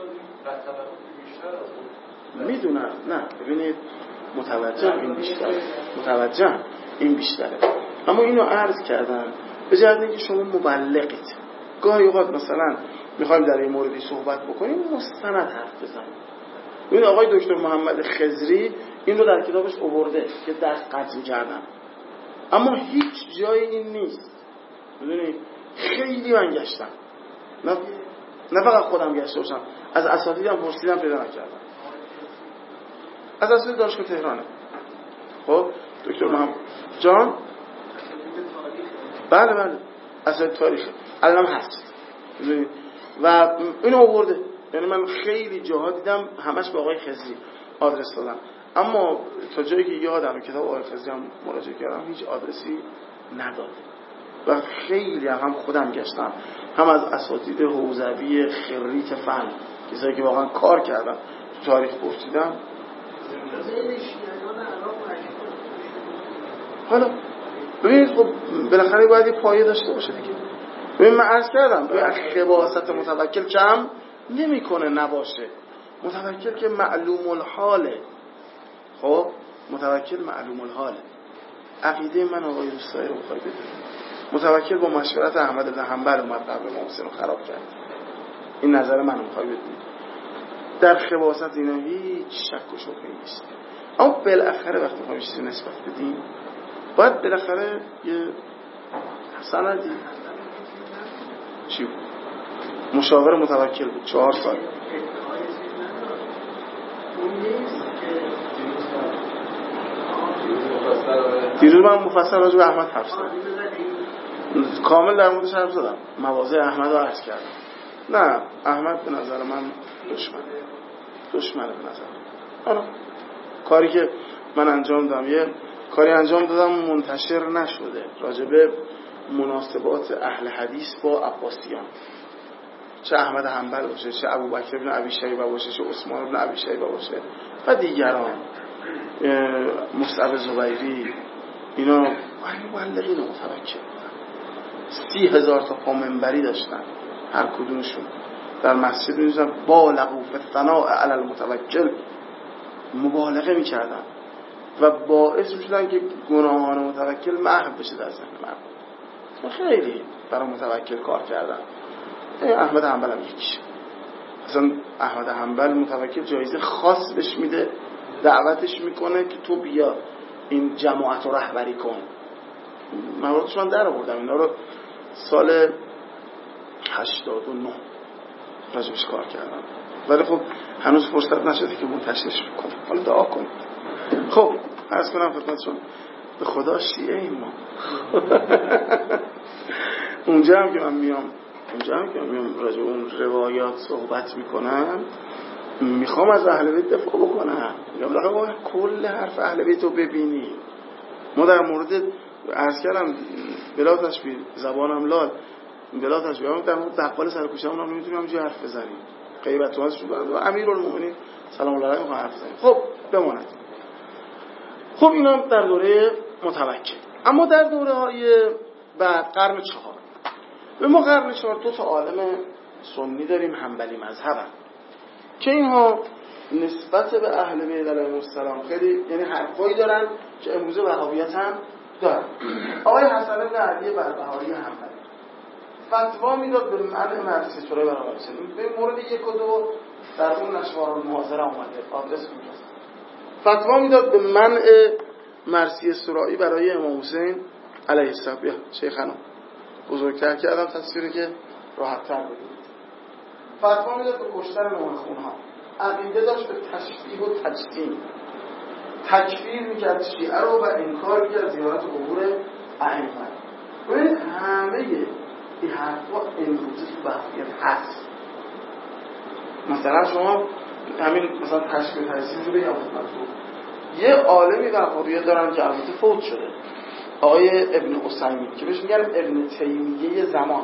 میدونم نه ببینید متوجه این بیشتره. اما اینو عرض کردم به جهت اینکه شما مبلغید. گاهی اوقات مثلا میخوایم در این موردی صحبت بکنیم مستند حرف بزنیم. ببین آقای دکتر محمد خضری این رو در کتابش آورده که دست قطع کردن، اما هیچ جای این نیست. ببینید خیلی من گشتم، نه فقط خودم گشته باشم، از اساتیدم پرسیدم پیدا نکردم. از اساتید دانشگاه تهرانه. خب دکتر محمد جان بله اساتید تاریخ الان هست و اینو آورده. یعنی من خیلی جاها دیدم همش به آقای خضری آدرس دادم، اما تا جایی که یادم کتاب آقای خضری هم مراجعه کردم هیچ آدرسی نداده و خیلی هم خودم گشتم، هم از اساتید حوزوی خریت فن کسایی که واقعا کار کردن تو تاریخ پرسیدم. حالا ببینید خب بالاخره باید یه پایه داشته باشه دیگه. ببین من عرض کردم خواصت متوکل کم نمیکنه نباشه. متوکل که معلوم الحاله. خب متوکل معلوم الحاله. عقیده من آقای روستایی رو بخوای بدونی، متوکل با مشورت احمد بن حنبل اومد قبر امام حسین رو خراب کرد. این نظر من رو بخوای بدونی. در خباثت اینا هیچ شک و شبهه‌ای نیست. اما بالاخره وقتی میخوایم چیزی نسبت بدیم باید بالاخره یه سندی چی بود؟ مشاور متوکل بود 4 سال. دیروز من مفصل راجع به احمد حرف زدم، کامل در موردش حرف زدم، مواضع احمد رو عرض کردم. نه احمد به نظر من دشمنه به نظر من. کاری که من انجام دادم، یه کاری انجام دادم منتشر نشده راجع به مناسبات اهل حدیث با عباسیان، چه احمد حنبل باشه، چه ابوبکر بن ابی شیبه باشه، چه عثمان بن ابی شیبه باشه و دیگران، مصعب زبیری، اینا مبلغین متوکل 30,000 تا پا منبری داشتن، هر کدومشون در مسجد می‌نشستن بالغوا فی الثناء علی المتوکل، مبالغه می‌کردن و باعث می‌شدن که گناهان متوکل محو بشه در ذهن مردم. خیلی برای متوکل کار کردن. احمد حنبل هم یکیش. اصلا احمد حنبل متوکل جایزه خاص بهش میده، دعوتش میکنه که تو بیا این جماعت رو رهبری کن. مواردش من در آوردم اینا رو سال 89 راجبش کار کردم، ولی خب هنوز فرصت نشده که منتشرش بکنم. حالا دعا کنید. خب عرض کنم خدمتتون به خدا شیعه ایم ما. اونجا هم که من میام راجع اون روایات صحبت میکنم، میخوام از اهل بیت دفاع بکنم. میگم باید کل حرف اهل بیت رو ببینی. ما در مورد عرض کردم بلا تشبیه زبانم لال، بلا تشبیه هم در مورد بقال سرکوچه هم نمیتونیم همونجا حرف بزنیم. غیبت تو هست و امیرالمومنین سلام الله علیه میخوام حرف بزنیم. خب بماند. خب اینا در دوره متوکل. اما در دوره های بعد قرن 4 به ما قرن 4 2 تا عالم سنی داریم حنبلی مذهبن که اینها نسبت به اهل بیت علیهم السلام خیلی یعنی حرفایی دارن که امروز وهابیت هم دارن. آقای حسن بن علی بربهاری حنبلی فتوا میداد به منع مرثیه سوره برای حسین. به مورد 1 و 2 در اون نشوار المحاضره اومده، آدرس کجاست. فتوا میداد به منع مرثیه سوره برای امام حسین علیه السلام. شیخانو بزرگتر کردم تصویری که راحت تر ببینید. فتوا میداد به کشتن نوحه‌خونها. عقیده داشت به تشبیه و تجسیم، تکفیر میکرد شیعه رو و انکار میکرد زیارت قبور ائمه. ببینید همه این حرفا امروزه تو وهابیت هست. مثلا شما همین مثلا تشبیه و تجسیم رو بگم خدمتتون، یه عالمی وهابیت دارن که البته فوت شده، آقای ابن عثیمین که بهش میگن ابن تیمیه زمان،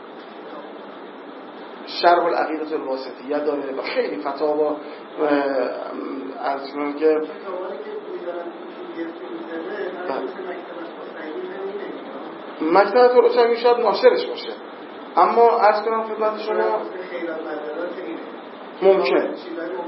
شرح العقیدة الواسطیه داره و خیلی فتاوا از کنم که مکتب عثیمین شاید ناشرش باشه، اما عرض کنم خدمت شما ممکن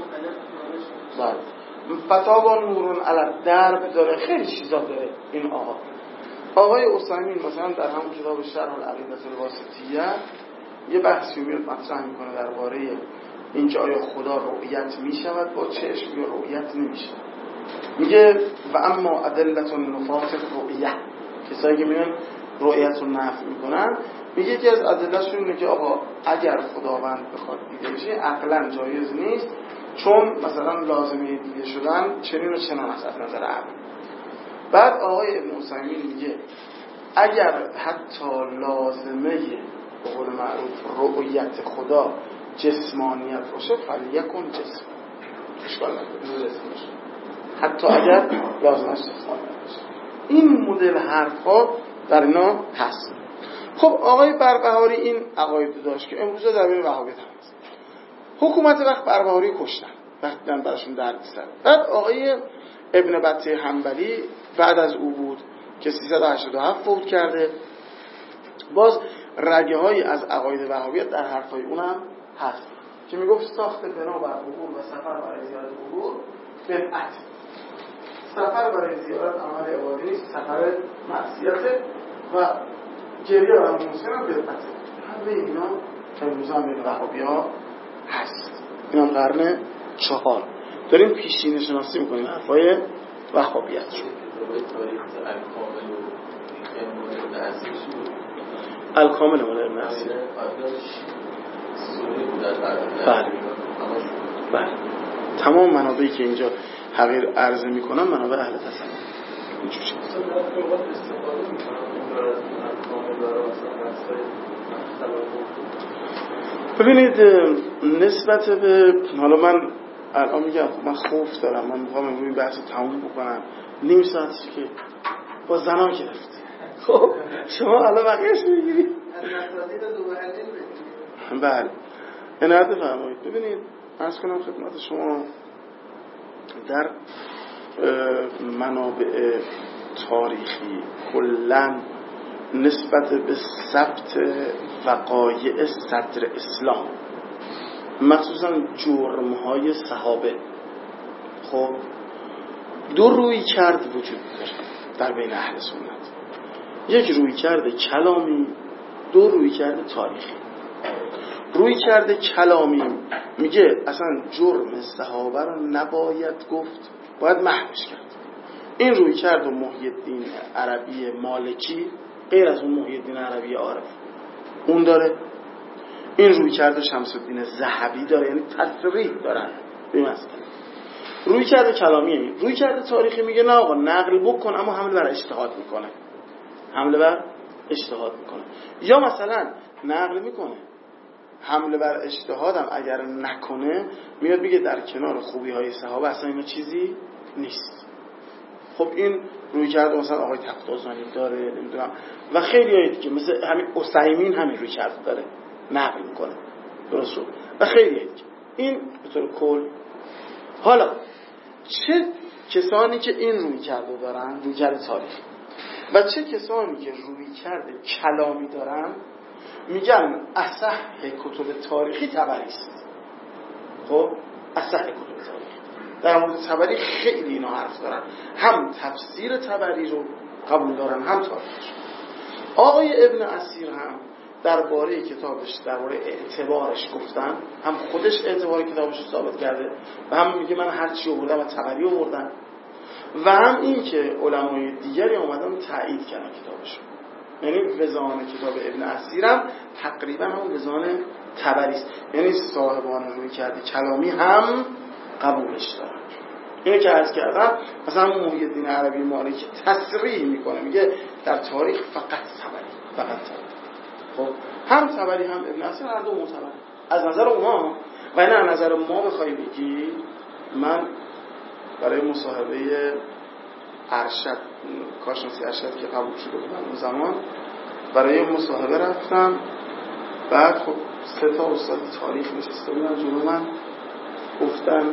فتاوا نورون علی الدرب داره، خیلی چیزا داره این آقای عثیمین مثلا در همون کتاب شرح العقیدة الواسطیه یه بحثی میاد مطرح میکنه درباره اینکه آیا خدا رؤیت میشود با چشم یا رؤیت نمیشه. میگه و اما ادلة النفاة الرؤیه، کسایی که میگن رؤیت رو نفی میکنن، میگه یکی از ادله‌شون اینه که آقا اگر خداوند بخواد دیده بشه عقلا جایز نیست، چون مثلا لازمه دیده شدن چنین و چنان است از نظر عقل. بعد آقای ابن عثیمین میگه اگر حتی لازمه به قول معروف رؤیت خدا جسمانیت باشه فلیکن جسم، اشکال نداره جسم باشه، حتی اگر لازمش جسمانیت باشه. این مدل حرفا در اینا هست. خب آقای بربهاری این عقاید داشت که امروز در بین وهابیت هست. حکومت وقت بربهاری کشتن، وقتی براشون درد سر. بعد آقای ابن بطه حنبلی بعد از او بود که 387 فوت کرده. باز رگه های از عقاید وهابیت در حرفای اونم هست که میگفت ساخت بنا بر قبور و سفر برای زیارت قبور بدعت. سفر برای زیارت عمل عبادی نیست، سفر معصیته و گریه برای محسن هم بدعته. همه اینا امروز هم بین وهابی‌ها هست. این هم قرن 4 داریم پیشینه شناسی میکنیم حرفای وهابیت رو. الکامل مال ابن اسیر. بله. تمام منابعی که اینجا حقیر عرضه میکنن منابع اهل تصوف. اینجوری ببینید نسبت به، حالا من الان میگم من خوف دارم، من میخوام این بحث رو تموم بکنم، نیم ساعتی که با زنان گرفت. خب شما حالا بقیهش میگیرید از مسائل دو حلین بگیرید. بله عنایت فرمایید. ببینید عرض کنم خدمت شما در منابع تاریخی کلاً نسبت به ثبت وقایع صدر اسلام، مخصوصا جرم‌های صحابه، خب دو روی کرد وجود داره در بین اهل سنت. یک روی کرد کلامی، دو روی کرد تاریخی. روی کرد کلامی میگه اصلا جرم صحابه رو نباید گفت، باید محوش کرد. این روی کرد و محی الدین عربی مالکی غیر از اون محی الدین عربی عارف اون داره. این روی کرد شمس الدین ذهبی داره، یعنی تصریح دارن به مسئله. روی کرد کلامی. روی کرد تاریخی میگه نه آقا نقل بکن، اما حمله بر اجتهاد میکنه، حمله بر اجتهاد میکنه. یا مثلا نقل میکنه، حمله بر اجتهاد هم اگر نکنه میاد میگه در کنار خوبی های صحابه اصلا اینا چیزی نیست. خب این روی کرد مثلا آقای تفتازانی داره، نمیدونم و خیلی هایی دیگه مثل همین عثیمین همین روی کرد داره، نقل میکنه، درست شد. و خیلی هایی دیگه. این به طور کل. حالا چه کسانی که این روی کرد دارن، روی کرد تاریخی، و چه کسانی که روی کرد کلامی دارن، میگن اصح کتب تاریخی طبری است. خب اصح کتب تاریخی در مورد طبری خیلی اینا حرف دارن، هم تفسیر طبری رو قبول دارن هم تاریخش. آقای ابن اسیر هم درباره کتابش، درباره اعتبارش گفتن، هم خودش اعتبار کتابش رو ثابت کرده و هم میگه من هر چی آوردم و طبری آوردم، و هم این که علمای دیگری اومدن تایید کردن کتابش. یعنی وزان کتاب ابن اسیر هم تقریبا هم وزان طبری است، یعنی صاحبان روی کرده کلامی هم قبولش دارن. اینو که عرض کردم مثلا محی الدین عربی مالکی تصریح میکنه، میگه در تاریخ فقط طبری، فقط طبری. خب هم طبری هم ابن اسیر هر دو معتبر از نظر اونا. و این از نظر ما بخوای بگی، من برای مصاحبه ارشد، کارشناسی ارشد که قبول شده بودم اون زمان، برای مصاحبه رفتم. بعد خب 3 تا استاد تاریخ نشسته بودن جلو من، گفتن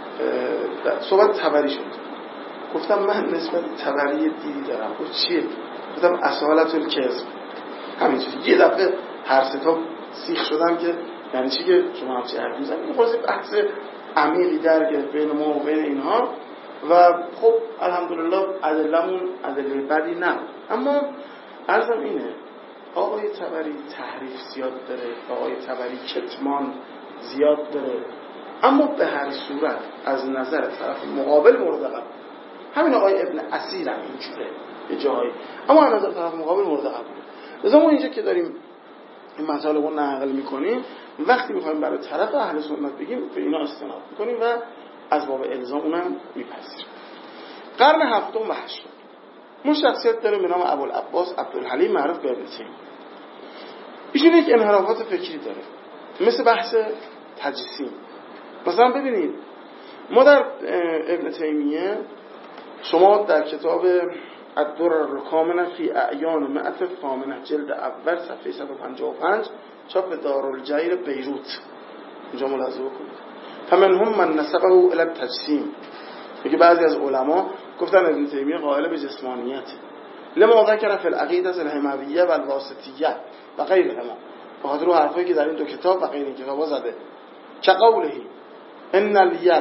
صحبت طبری شد. گفتم من نسبت طبری دیدی دارم. گفت چیه؟ گفتم اصالت الکذب. همینجوری یه دفعه هر 3 تا سیخ شدم که یعنی چی که شما همچی حرف میزنید. این خلاصه بحث عمیقی در گرفت بین ما و بین اینها و خب الحمدلله ادلمون ادله بدی نبود. اما عرضم اینه آقای طبری تحریف زیاد داره، آقای طبری کتمان زیاد داره، اما به هر صورت از نظر طرف مقابل مورد قبول. همین آقای ابن اسیر هم اینجوره یه جایی، اما از نظر طرف مقابل مورد قبول. لذا ما اینجا که داریم این مطالب رو نقل میکنیم، وقتی میخوایم برای طرف اهل سنت بگیم به اینا استناد میکنیم و از باب الزام اونم میپذیریم. قرن 7 و 8 ما شخصیت داره به نام ابوالعباس عبدالحلیم معروف به ابن تیمیه. ایشون یک انحرافات فکری داره، مثل بحث تجسیم. مثلا ببینید ما در ابن تیمیه، شما در کتاب الدرر الکامنه فی اعیان مئة ثامنه جلد اول صفحه 155 چاپ دارالجیر بیروت اینجا ملاحظه کنید. فمنهم من نسبه الی التجسیم، میگه بعضی از علما گفتن ابن تیمیه قائل به جسمانیت، لما ذکر فی العقیده الحمویه و الواسطیه و غیرهما، بخاطر اون حرفایی که در این دو کتاب و غیر این کتابا زده. که قوله ان الید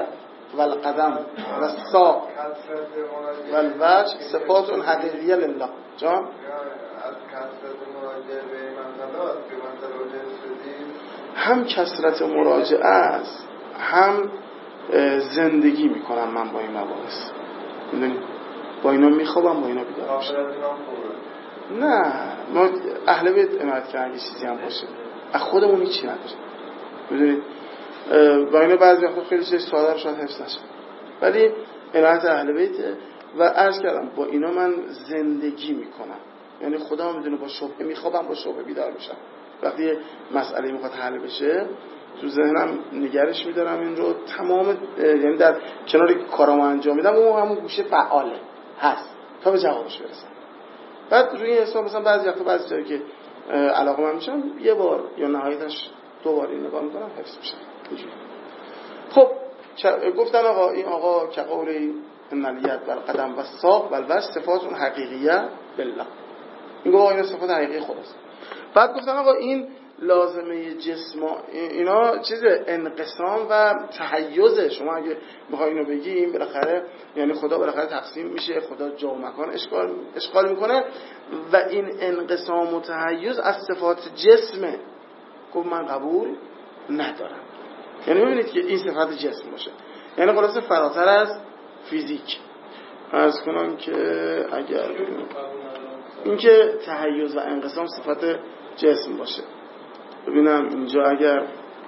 و القدم و الساق و الوجه صفات حقیقیه لله. جان از کثرت مراجعه به مسئلات که مسئله جنس بدید، هم کثرت مراجعه است، هم زندگی میکنم من با این مباحث. میدونی با اینا میخوابم، با اینا بیدار میشم. نه ما اهل بیت عنایت کردن یه چیزی هم باشه، از خودمون هیچی نداره. میدونید با اینا بعضی وقتا خیلی چیز ساده رو شاید حفظ نشه، ولی عنایت اهل بیته. و عرض کردم با اینا من زندگی میکنم، یعنی خدا میدونه با شبهه میخوابم، با شبهه بیدار میشم. وقتی مسئله میخواد حل بشه تو ذهنم نگرش میدارم این رو تمام، یعنی در کنار کارامو انجام میدم اون همون گوشه فعاله هست تا به جوابش برسم. بعد روی حساب مثلا بعضی وقتا بعضی جایی که علاقه من میشم یه بار یا نهایتش 2 بار این نگاه میکنم حفظ میشم. خب گفتن آقا این آقا که قول ان الید و القدم و الساق و الوجه صفات حقیقیه بالله، این گفت اینا صفات حقیقی خداست. بعد گفتن آقا این لازمه جسم اینا چیز انقسام و تحیزه. شما اگه بخوای اینو بگیم بالاخره یعنی خدا بالاخره تقسیم میشه، خدا جا و مکان اشغال میکنه و این انقسام و تحیز از صفات جسمه. گفت من قبول ندارم. یعنی ببینید که این صفات جسم باشه، یعنی خلاصه فراتر از فیزیک. عرض کنم که اگر این که تحیز و انقسام صفت جسم باشه، ببینم اینجا اگر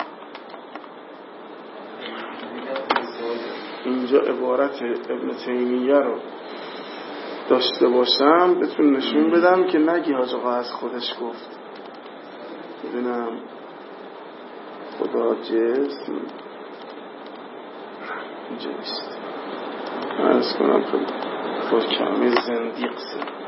اینجا عبارت ابن تیمیه رو داشته باشم بتون نشون بدم که نگی حاج آقا از خودش گفت. ببینم خدا جسم اینجا نیست. عرض کنم خیلی با کمی زندیق سه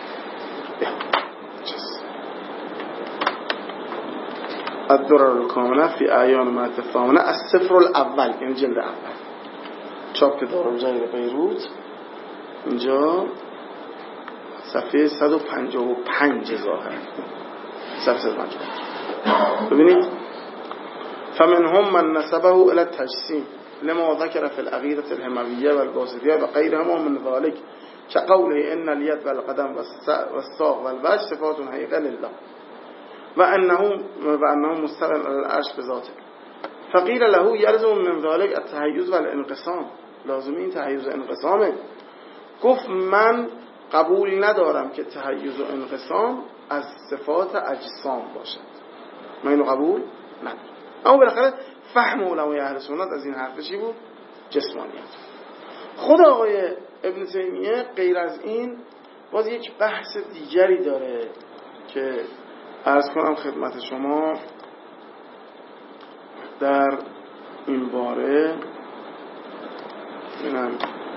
الدرر الکامله فی اعیان مهد الثامنه از صفر الاول، یعنی جلد اول، چاپ دارالجلیل بیروت، اینجا صفحه 155 ظاهر صفحه 155. ببینید فمنهم من نسبه الى التجسیم لما ذكر في العقيدة الهموية والباسطية وغيرهما من ذلك كقوله ان اليد والقدم والساق والوجه صفات حقيقية لله وأنه مستقل على العرش بذاته. فقيل له يلزم من ذلك التحيز والانقسام، لازم این تحیز و انقسامه. گفت من قبول ندارم که تحیز و انقسام از صفات اجسام باشد، من اینو قبول ندارم. اما بالاخره فهم علمای اهل سنت از این حرف چی بود؟ جسمانیت. خود آقای ابن تیمیه غیر از این باز یک بحث دیگری داره که عرض کنم خدمت شما در این باره. ببینم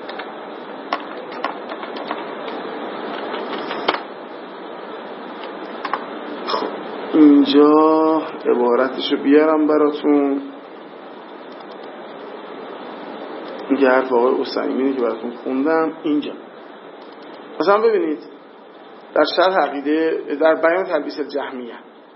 خب اینجا عبارتشو بیارم براتون. این حرف آقای عثیمینی که براتون خوندم اینجا. مثلا ببینید در شرح عقیده در بیان تلبیس الجهمیه،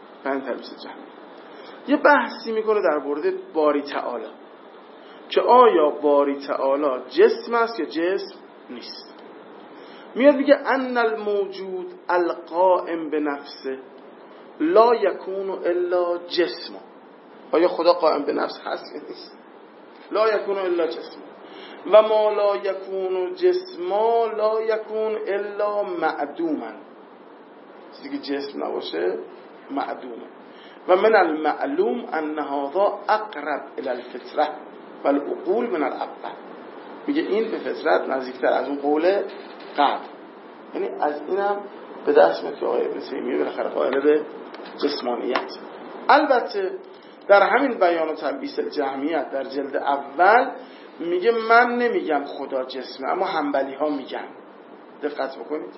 یه بحثی میکنه در مورد باری تعالی که آیا باری تعالی جسم است یا جسم نیست. میاد میگه ان الموجود القائم به نفسه لا یکون الا جسم. آیا خدا قائم به نفس هست یا نیست؟ لا یکون الا جسم و ما لا یکون جسما لا یکون الا معدوما. چیزی که جسم نباشه معدومه. و من المعلوم ان هذا اقرب الى الفطره و العقول من الاول. میگه این به فطرت نزدیکتر از اون قول قبل. یعنی از اینم به دست میاد که آقای ابن تیمیه بالاخره قائل به جسمانیت. البته در همین بیان و تلبیس الجهمیه در جلد اول میگه من نمیگم خدا جسمه، اما حنبلی ها میگن. دقت بکنید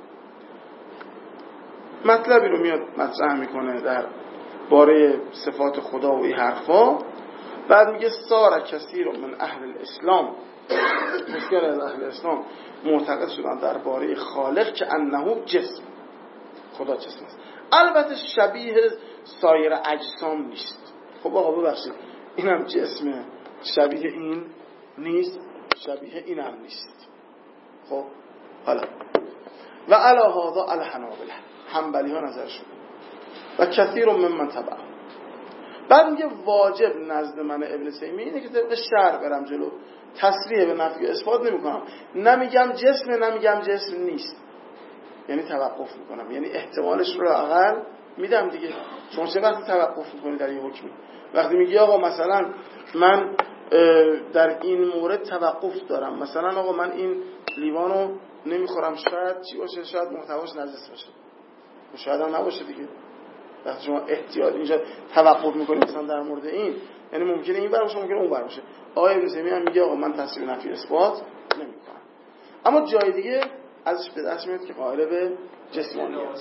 مطلبی رو میاد مطرح میکنه در باره صفات خدا و این حرفا. بعد میگه سار کثیر من اهل الاسلام، بسیار از اهل اسلام معتقد شدن در باره خالق که انه جسم، خدا جسم است، البته شبیه سایر اجسام نیست. خب آقا ببخشید اینم جسمه، شبیه این نیست، شبیه این هم نیست. خب حالا و علی هذا الحنابلة، حنبلی ها نظرشون و کثیر من تبع. بعد میگه واجب نزد من ابن تیمیه اینه که طبق شرع برم جلو، تصریح به نفی و اثبات نمیکنم، نمیگم جسم نمیگم جسم نیست، یعنی توقف میکنم، یعنی احتمالش رو اقل میدم دیگه. شما چه وقتی توقف میکنی در این حکمی؟ وقتی میگی آقا مثلا من در این مورد توقف دارم، مثلا آقا من این لیوانو نمیخورم، شاید چی باشه، شاید محتواش نجس باشه، شاید هم نباشه دیگه. وقتی شما احتیاط اینجا توقف میکنید مثلا در مورد این، یعنی ممکنه این بر باشه ممکنه اون بر باشه. آقای ابن تیمیه هم میگه آقا من تصریح نفی اثبات نمیکنم، اما جای دیگه ازش به دست میاد که قائل به جسمانیت.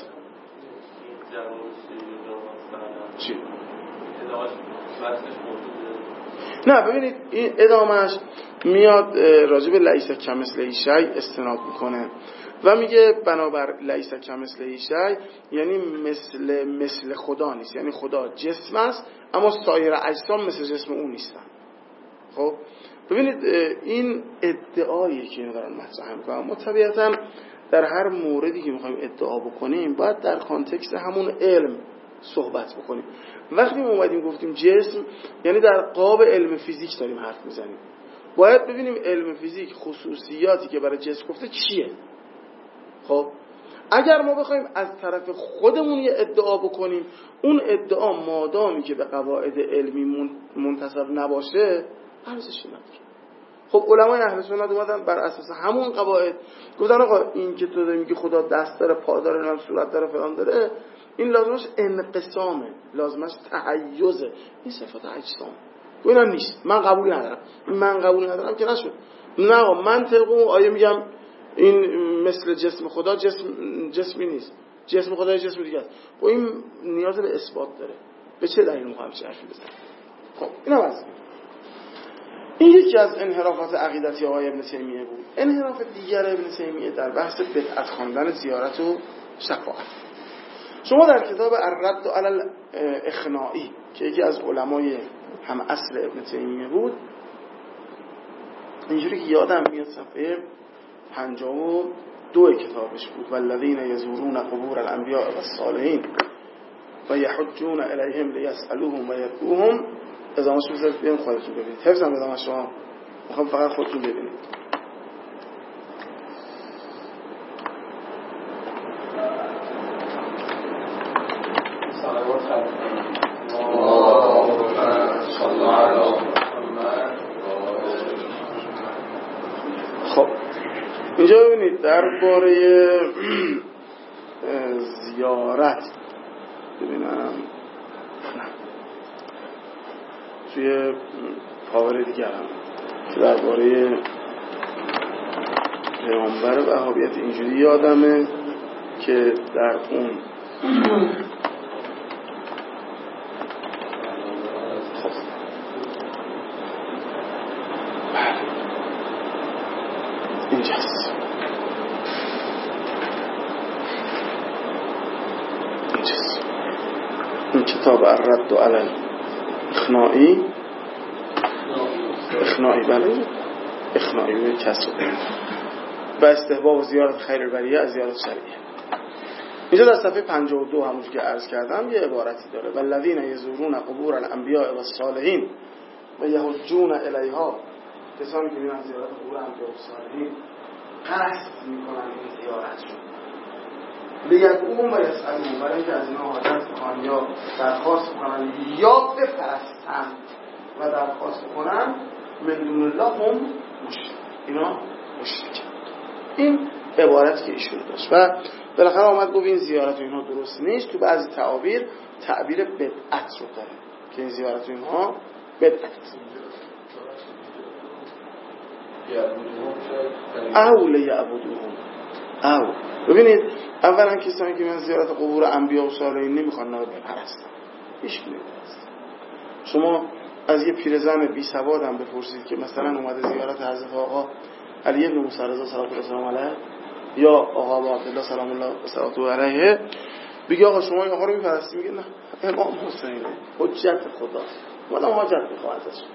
چی؟ نه ببینید این ادامهش میاد راجع به لیس کمثله شیء استناد میکنه و میگه بنابر لیس کمثله شیء یعنی مثل خدا نیست، یعنی خدا جسم است اما سایر اجسام مثل جسم اون نیستن. خب ببینید این ادعایی که اینا دارن مطرح میکنن، ما طبیعتا در هر موردی که میخوایم ادعا بکنیم باید در کانتکست همون علم صحبت بکنیم. وقتی ما اومدیم گفتیم جسم، یعنی در قاب علم فیزیک داریم حرف میزنیم، باید ببینیم علم فیزیک خصوصیاتی که برای جسم گفته چیه. خب اگر ما بخوایم از طرف خودمون یه ادعا بکنیم، اون ادعا مادامی که به قواعد علمی منتسب نباشه ارزشی نداره. خب علمای اهل سنت اومدن بر اساس همون قواعد گفتن آقا این که تو داری میگی خدا دست داره، پا داره، نم صورت داره، فلان داره، این لازمش انقسامه، لازمش تحیزه، این صفات اجسام اینا نیست. من قبول ندارم که نشد. نه آقا من طبق اون آیه میگم این مثل جسم خدا جسمی نیست، جسم خدا جسم دیگه است. خب این نیاز به اثبات داره. به چه دلیل میخوام چه حرفی بزنم؟ خب اینا واسه این یکی از انحرافات عقیدتی آقای ابن تیمیه بود. انحراف دیگر ابن تیمیه در بحث بدعت خواندن زیارت و شفاعت. شما در کتاب الرد علی الاخنائی که یکی از علمای هم اصل ابن تیمیه بود، اینجوری که یادم میاد صفحه 52 کتابش بود، والذین یزورون قبور الانبیاء والصالحین و یحجون الیهم لیسألوهم و یدعوهم. ادامهش بذارید بیان خودتون ببینید، حفظم ادامه شما میخوام فقط خودتون ببینید. خب اینجا ببینید درباره زیارت، ببینم توی پاور دیگر هم که درباره پیامبر وهابیت اینجوری یادمه که در اون اینجاست. این کتاب الرد علی اخنائی بله، اخنائی به کسر و استحباب زیارت خیر البریه از زیارت شرعیه. اینجا در صفحه 52 همونجور که عرض کردم یه عبارتی داره، والذین یزورون قبور الانبیاء والصالحین و یحجون الیها، کسانی که میرن زیارت قبور انبیاء و صالحین قصد میکنن این زیارتشون، لیدعوهم و یسألوهم، برای اینکه از اینا حاجت بخوان یا درخواست بکنن یا بپرستن و درخواست بکنن، من دون الله هم مشرک، اینا مشرک. این عبارتی که ایشون داشت و بالاخره آمد گفت این زیارت اینها درست نیست. تو بعضی تعبیر بدعت رو داره که این زیارت اینها بدعت او لیعبدوهم. او ببینید اولا کسانی که من زیارت قبور انبیا و صالحین نمیخوان نه بپرستن، هیچ کی نمیپرسته. شما از یه پیرزن بی سواد هم بپرسید که مثلا اومده زیارت حضرت آقا علی بن موسی رضا صلی الله علیه یا آقا عبدالله سلام الله علیه، بگی آقا شما این آقا رو میپرستی؟ میگه نه، امام حسین حجت خدا، ما حاجت میخوام ازش،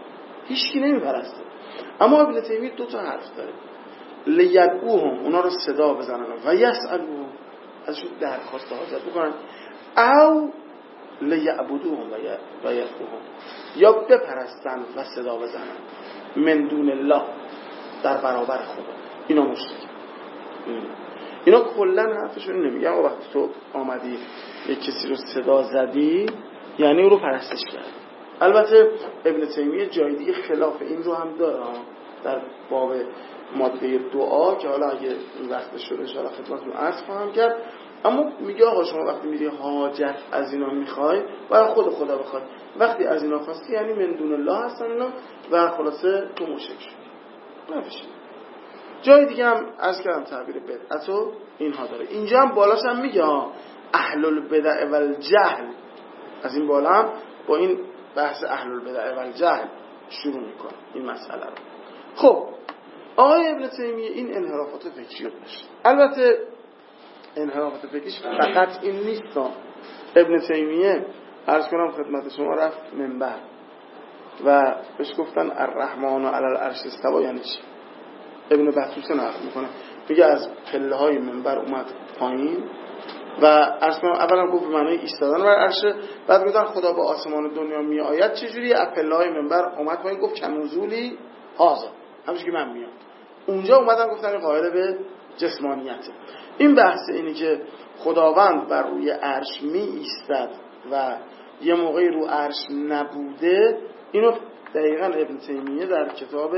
هیچکی نمیپرسته. اما ابن تیمیه 2 تا حرف داره، لیدعوهم، اونا رو صدا بزنن، و یسألوهم، ازشون درخواست حاجت بکنن، او لیعبدوهم و یدعوهم، یا بپرستن و صدا بزنن، من دون الله، در برابر خدا. اینا مشرک. اینا کلا حرفشون نمیگن وقتی تو آمدی یک کسی رو صدا زدی یعنی او رو پرستش کردی. البته ابن تیمیه جای دیگه خلاف این رو هم داره در باب ماده دعا که حالا اگه این وقت شده ان شاءالله خدمتتون عرض خواهم کرد. اما میگه آقا شما وقتی میری حاجت از اینا میخوای باید خدا بخوای، وقتی از اینا خواستی یعنی من دون الله هستن اینا و خلاصه تو مشرک شدی. نمیشه. جای دیگه هم از کردم تعبیر بدعتو اینها داره. اینجا هم بالاش هم میگه اهل البدع والجهل، از این بالا هم با این بحث اهل البدع والجهل شروع میکنه این مسئله رو. خب آقای ابن تیمیه این انحرافات فکری رو داشت. البته انحرافات فکریش فقط این نیست. ابن تیمیه عرض کنم خدمت شما رفت منبر و بهش گفتن الرحمن علی العرش استوى یعنی چی؟ ابن بطوطه نقل میکنه، میگه از پله های منبر اومد پایین و عرض کنم اولا گفت به معنای ایستادن بر عرشه، بعد گفتن خدا به آسمان دنیا می آید چجوری؟ از پله های منبر اومد پایین گفت کنزولی هازا، همونش که من میام. اونجا اومدن گفتن قائل به جسمانیته. این بحث اینی که خداوند بر روی عرش می ایستد و یه موقعی رو عرش نبوده، اینو دقیقاً ابن تیمیه در کتاب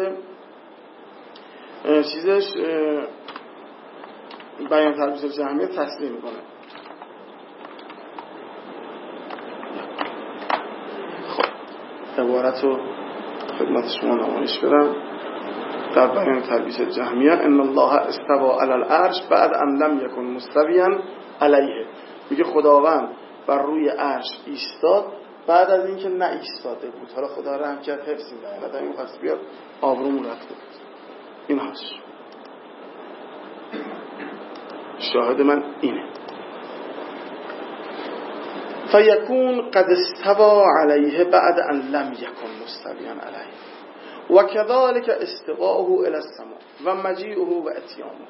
چیزش بیان تلبیس الجهمیه تسلیم میکنه. خب عبارت رو خدمت شما نمایش بدم. در بیان تلبیس الجهمیه ان الله استوى علی العرش بعد ان لم یکن مستویا علیه، میگه خداوند بر روی عرش ایستاد بعد از اینکه نه ایستاده بود. حالا خدا رحم کرد حفظ می‌کنه، این پس بیاد آبرومون رفته بود. این هاش شاهد من اینه. فیکون قد استوى علیه بعد ان لم یکن مستویا علیه و كذلك استواءه الى السماء و مجیئه و اتیانه.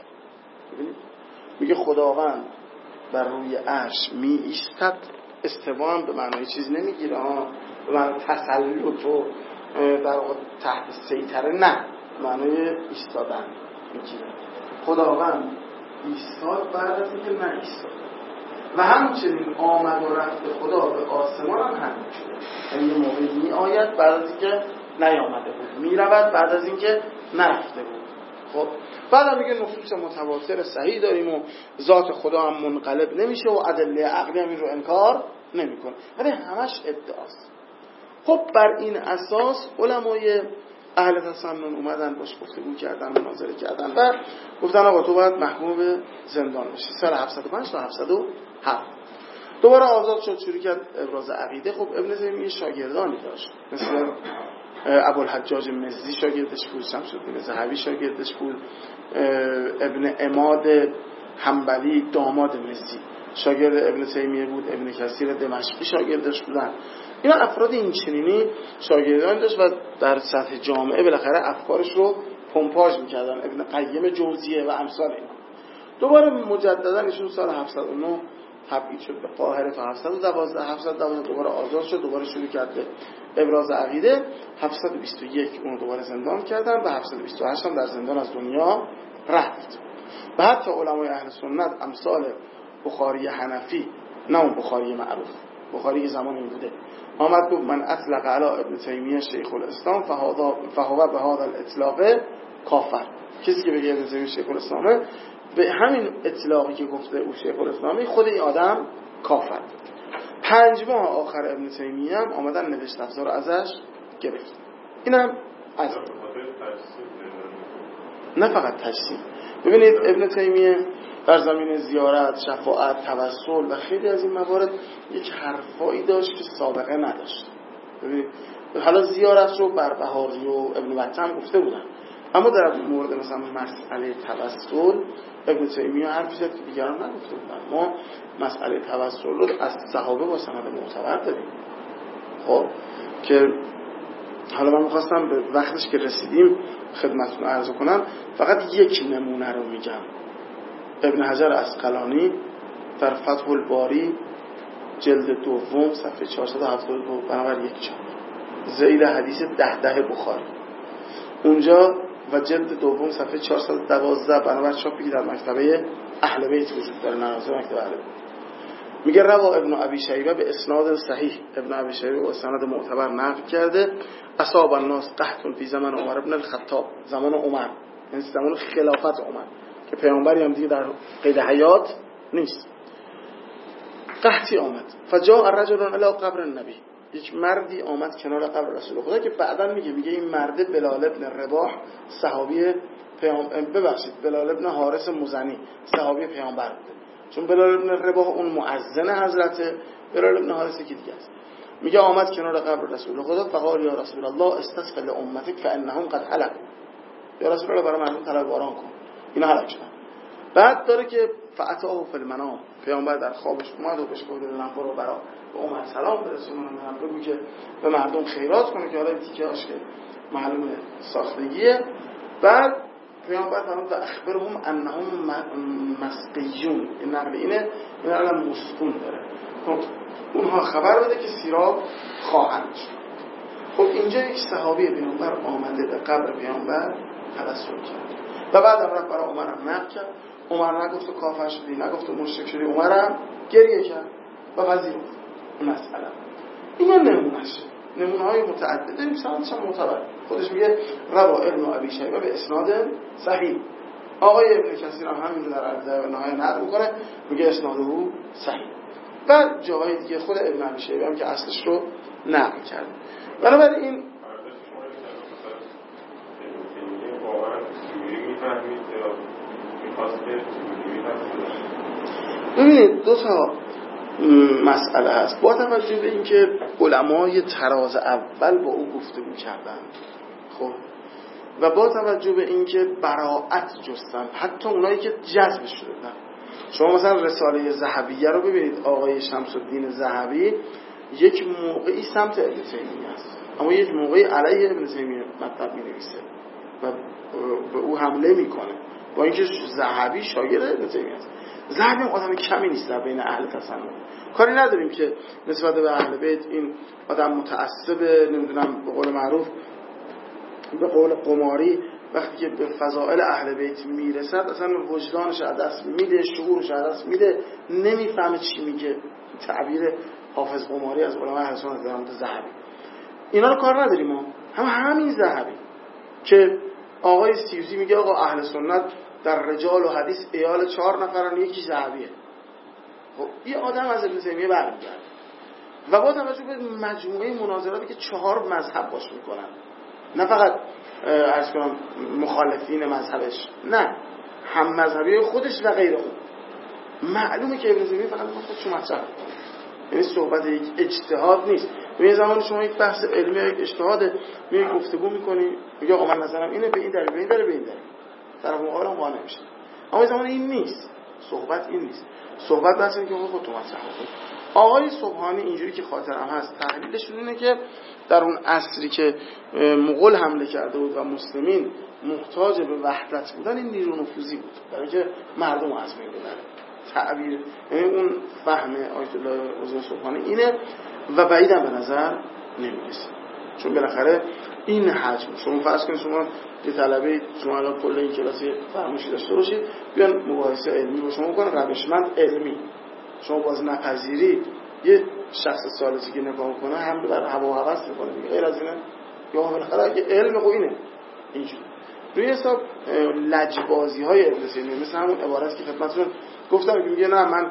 میگه خداوند بر روی عرش می ایستد. استوا هم به معنای چیز نمیگیره به معنای تسلط و در واقع تحت سیطره، نه، معنای ایستادن میگیره. خداوند ایستاد بعد از اینکه نه ایستاد و همچنین آمد و رفت خدا به آسمان هم همین شده. یعنی یه موقعی می آید بعد از اینکه نیامده بود، می رود بعد از اینکه نرفته بود. خب بعد هم میگه نصوص متواتر صحیح داریم و ذات خدا هم منقلب نمیشه و ادله عقلی هم این رو انکار نمیکنه، ولی همش ادعاست. خب بر این اساس علمای اهل تسنن اومدن باش گفتگو کردن، مناظره کردن و گفتن آقا تو باید محکوم به زندان بشی. سال 705 تا 707 دوباره آزاد شد، شروع کرد ابراز عقیده. خب ابن تیمیه شاگردانی داشت، مثل ابوالحجاج مزی شاگردش بود، شمس الدین ذهبی شاگردش بود، ابن عماد حنبلی داماد مزی شاگرد ابن تیمیه بود، ابن کثیر دمشقی شاگردش بودن. اینا افراد این چنینی شاگردان داشت و در سطح جامعه بالاخره افکارش رو پمپاژ میکردن. ابن قیم جوزیه و امثال اینا. دوباره مجددا ایشون سال 709 تبعید شد به قاهره تا 712 دوباره آزاد شد، دوباره شروع کرد به ابراز عقیده. 721 اون دوباره زندان کردن و 728 هم در زندان از دنیا رفت. و حتی علمای اهل سنت امثال بخاری حنفی، نه اون بخاری معروف، بخاری زمان این بوده، آمد گفت من اطلق علی ابن تیمیه شیخ الاسلام فهو به هذا الاطلاق کافر. کسی که بگه ابن تیمیه شیخ الاسلامه، به همین اطلاقی که گفته او شیخ الاسلامی، خود این آدم کافر. 5 ماه آخر ابن تیمیه هم آمدن نوشت افزار ازش گرفت. اینم از نه فقط تجسیم. ببینید ابن تیمیه در زمین زیارت، شفاعت، توسل و خیلی از این موارد یک حرفایی داشت که سابقه نداشت. ببینید حالا زیارت رو بربهاری و ابن بطه گفته بودن، اما در مورد مثلا مسئله توسل ابن تیمیه حرفی زد که دیگران نگفته بودن. ما مسئله توسل رو از صحابه با سند معتبر داریم. خب که حالا من میخواستم به وقتش که رسیدیم خدمتتون عرض کنم، فقط یک نمونه رو میگم. ابن حجر عسقلانی در فتح الباری جلد دوم صفحه 472 بنابر یک چاپ ذیل حدیث 10 بخاری اونجا و جلد دوم صفحه 412 بنابر چاپی که در مکتبه اهل بیت وجود داره، نازل مکتبه اهل بیت، میگه روا ابن ابی شیبه به اسناد صحیح، ابن ابی شیبه با اسناد معتبر نقل کرده اصاب الناس قحط فی زمان عمر ابن الخطاب، زمان عمر یعنی زمان خلافت عمر که پیامبری هم دیگه در قید حیات نیست، قحطی آمد. فجاء الرجل الی قبر النبی، یک مردی آمد کنار قبر رسول خدا که بعداً میگه این مرد بلال ابن رباح صحابی بلال ابن حارث مزنی صحابی پیامبر بوده، چون بلال ابن رباح اون مؤذن حضرت، بلال ابن حارث که دیگه است. میگه آمد کنار قبر رسول خدا فقال یا رسول الله استسق لامتک فانهم قد هلكوا، یا رسول الله برای مردم طلب باران کن اینا هلاک شدن. بعد داره که فاتاه فی المنام، پیامبر در خوابش اومد و بهش گفت برو برا به عمر سلام برسون، بگو که به مردم خیرات کنه که حالا تیکه هاش که معلومه ساختگیه. بعد پیامبر فرمود اخبرهم انهم مسقیون، این نقل اینه، این نقل مسکون داره، اونها خبر بده که سیراب خواهند شد. خب اینجا یک صحابی پیامبر آمده به قبر پیامبر تبسم کرد و بعد رفت برای عمر هم نقل کرد. عمر نگفت کافر شدی، نگفت مشرک شدی، عمر هم گریه کرد و پذیرفت این مسئله. این نمونهشه، نمونه های متعدد داریم، سندش هم معتبر. خودش میگه روا ابن ابی شیبه به اسناد صحیح، آقای ابن کثیر هم همین رو در ابداع و نهایه نقل میکنه، میگه اسناد او صحیح. و جاهای دیگه خود ابن ابی شیبه هم که اصلش رو نقل کرده. بنابراین ببینید دو تا مسئله هست. با توجه به اینکه علمای طراز اول با او گفتگو کردن، خب، و با توجه به اینکه براءت جستن، حتی اونایی که جذب شدن. شما مثلا رساله ذهبیه رو ببینید، آقای شمس الدین ذهبی یک موقعی سمت ابن تیمیه است، اما یک موقعی علیه ابن تیمیه مطلب می‌نویسه و به او حمله میکنه، با اینکه ذهبی شاگرد ابن تیمیه است. ذهبی هم آدم کمی نیست در بین اهل تسنن. کاری نداریم که نسبت به اهل بیت این آدم متعصب، نمیدونم به قول معروف به قول قماری وقتی که به فضائل اهل بیت میرسد اصلا وجدانش از دست میده، شعورش از دست میده، نمیفهمه چی میگه. تعبیر حافظ قماری از علمای اهل سنت در مورد ذهبی. اینا رو کار نداریم ما. همین ذهبی که آقای سیوزی میگه آقا اهل سنت در رجال و حدیث ایال 4 نفرن، یکی ذهبیه. خب این آدم از ابن تیمیه برمیگرده و با توجه به مجموعه مناظراتی که 4 مذهب باش میکنن، نه فقط عرض کنم مخالفین مذهبش، نه هم مذهبی خودش و غیر اون، معلومه که ابن تیمیه فقط خودش مطرح میکنه. یعنی صحبت یک اجتهاد نیست. به زمان شما یک بحث علمی یک اجتهاده، میای گفتگو میکنی، میگه آقا من نظرم اینه، به این دلیل به این دلیل به این دلیل، طرف مقابل هم قانع میشه. اما زمان این نیست، صحبت این نیست. صحبت بحث اینه که خودت مطرح کنی. آقای سبحانی اینجوری که خاطرم هست تحلیلشون اینه که در اون عصری که مغول حمله کرده بود و مسلمین محتاج به وحدت بودن، این نیرو نفوذی بود برای اینکه مردم از بین ببره. تعبیر یعنی اون فهم آیت الله حضور سبحانی اینه و بعیدم به نظر نمیرسه، چون بالاخره این حجم شما فرض کنید شما یه طلبه، شما الان کل این کلاسی فرموشی داشته باشید، بیان مباحثه علمی با شما کنن، روشمند علمی، شما باز نپذیری یه شخص سالسی که نگاه کنه هم بر هوا و هوس میکنه دیگه، غیر از اینه یا بالاخره اگه علم خو اینه اینجوری. روی حساب لجبازی های ابن تیمیه مثل همون عبارتی که خدمتتون گفتم که میگه نه من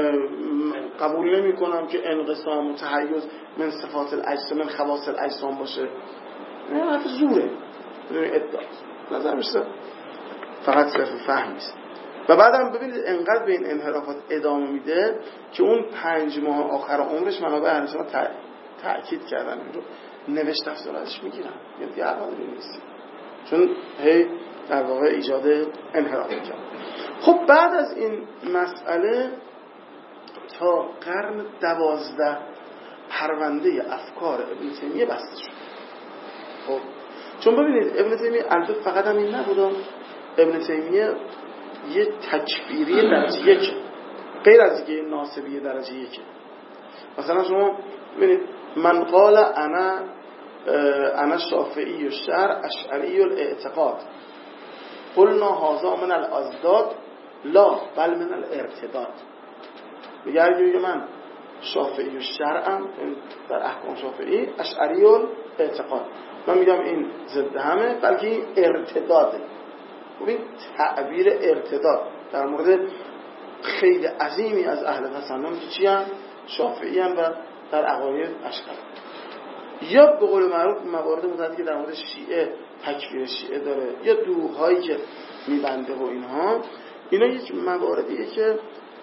قبول نمی کنم که انقسام و تحیز من صفات الاجسام من خواص الاجسام باشه، نه حرف زوره، ادعا نظر میشه فقط صرف فهم نیست. و بعدم ببینید انقدر به این انحرافات ادامه میده که اون 5 ماه آخر عمرش منابع اهل سنت تأکید کردن این رو، نوشت افزار ازش میگیرن یا دیگه عقل نیست، چون هی در واقع ایجاد انحراف کرد. خب بعد از این مسئله تا قرن 12 پرونده افکار ابن تیمیه بسته شد. چون ببینید ابن تیمیه البته فقط هم این نبود، ابن تیمیه یه تکفیری درجه یک، غیر از اینکه ناسبی درجه یک. مثلا شما ببینید من قال انا شافعی الشرع اشعری الاعتقاد قلنا هذا من الازداد لا بل من الارتداد. بگه من شافعی الشرعم در احکام شافعی، اشعری الاعتقاد، من میگم این ضد همه بلکه این ارتداده. ببین تعبیر ارتداد در مورد خیلی عظیمی از اهل تسنن که چی هم؟ شافعی هم و در عقاید اشعری. یا به قول معروف موارد متعددی که در مورد شیعه تکفیر شیعه داره یا دوغ‌هایی که میبنده و اینا یک مواردیه که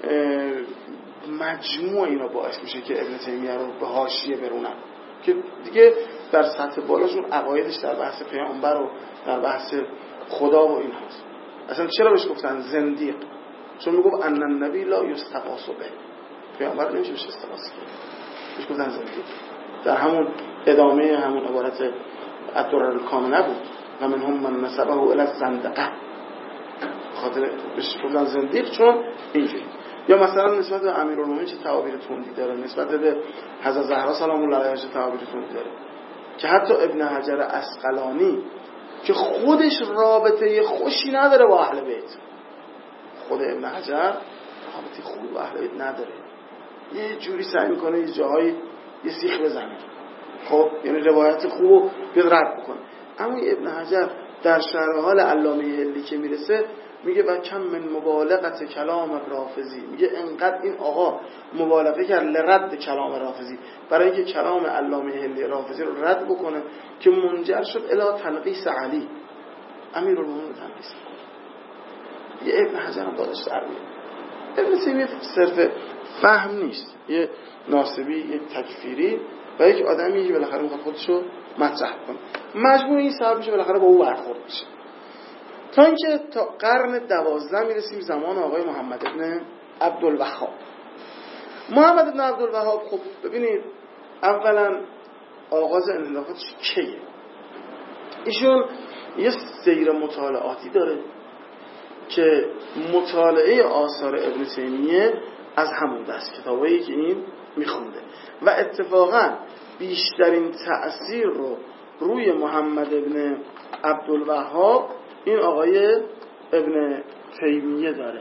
مجموع اینا باعث میشه که ابن تیمیه رو به حاشیه برونن که دیگه در سطح بالاشون عقایدش در بحث پیامبر و در بحث خدا و این هست. اصلا چرا بهش گفتن زندیق؟ چون میگفت ان النبی لا یستغاث به، پیامبر نمیشه بهش استغاثه کرد، بهش گفتن زندیق. در همون ادامه همون عبارت الدرر الکامنه بود و منهم من نسبه الی الزندقه، خاطر بهش گفتن زندیق چون اینجوری. یا مثلا نسبت به امیرالمومنین چه تعابیر تندی داره، نسبت به حضرت زهرا سلام الله علیها چه تعابیر تندی داره، که حتی ابن حجر عسقلانی که خودش رابطه خوشی نداره با اهل بیت، خود ابن حجر رابطه خوبی با اهل بیت نداره، یه جوری سعی میکنه یه جاهایی یه سیخ بزنه، خب یعنی روایت خوبو بیاد رد بکنه. اما ابن حجر در شرح حال علامه حلی که میرسه میگه و کم من مبالغت کلام رافضی، میگه انقدر این آقا مبالغه کرد لرد کلام رافضی، برای اینکه کلام علامه حلی رافضی رو رد بکنه که منجر شد الی تنقیص علی امیرالمومنین رو تنقیص کنه. یه ابن حجر هم داداش در میاد. ابن تیمیه صرف فهم نیست، یه ناسبی، یه تکفیری و یک آدمی که بالاخره میخواد خودشو مطرح کنه. مجموع این سبب میشه بالاخره با او برخورد میشه تا اینکه تا قرن 12 میرسیم زمان آقای محمد ابن عبدالوهاب. محمد ابن عبدالوهاب خب ببینید اولا آغاز انحلافاتش کیه؟ ایشون یه سیر مطالعاتی داره که مطالعه آثار ابن تیمیه از همون دست کتابایی که این میخونده و اتفاقا بیشترین تأثیر رو روی محمد ابن عبدالوهاب این آقای ابن تیمیه داره.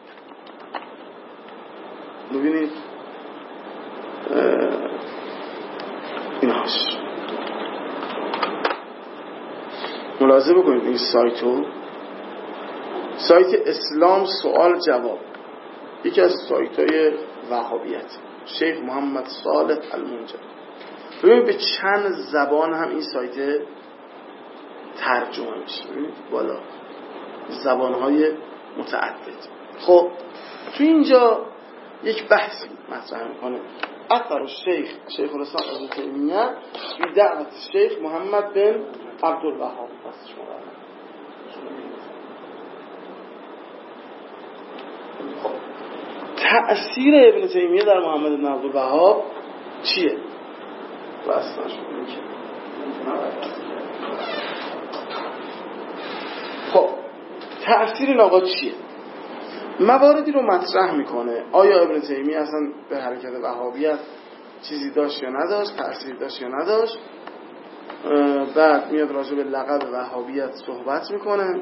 ببینید ایناش ملاحظه بکنید این سایت اسلام سوال جواب، یکی از سایت‌های وهابیت، شیخ محمد صالح المنجد. ببینید به چند زبان هم این سایت ترجمه میشه، ببینید بالا زبان‌های متعدد. خب تو اینجا یک بحثی مطرح میکنه اثر شیخ الاسلام ابن تیمیه فی دعوت شیخ محمد بن عبدالوهاب. خب تأثیر ابن تیمیه در محمد بن عبدالوهاب چیه؟ خب تأثیر این آقا چیه؟ مواردی رو مطرح میکنه. آیا ابن تیمیه اصلا به حرکت وهابیت چیزی داشت یا نداشت، تأثیر داشت یا نداشت؟ بعد میاد راجع به لقب وهابیت صحبت میکنه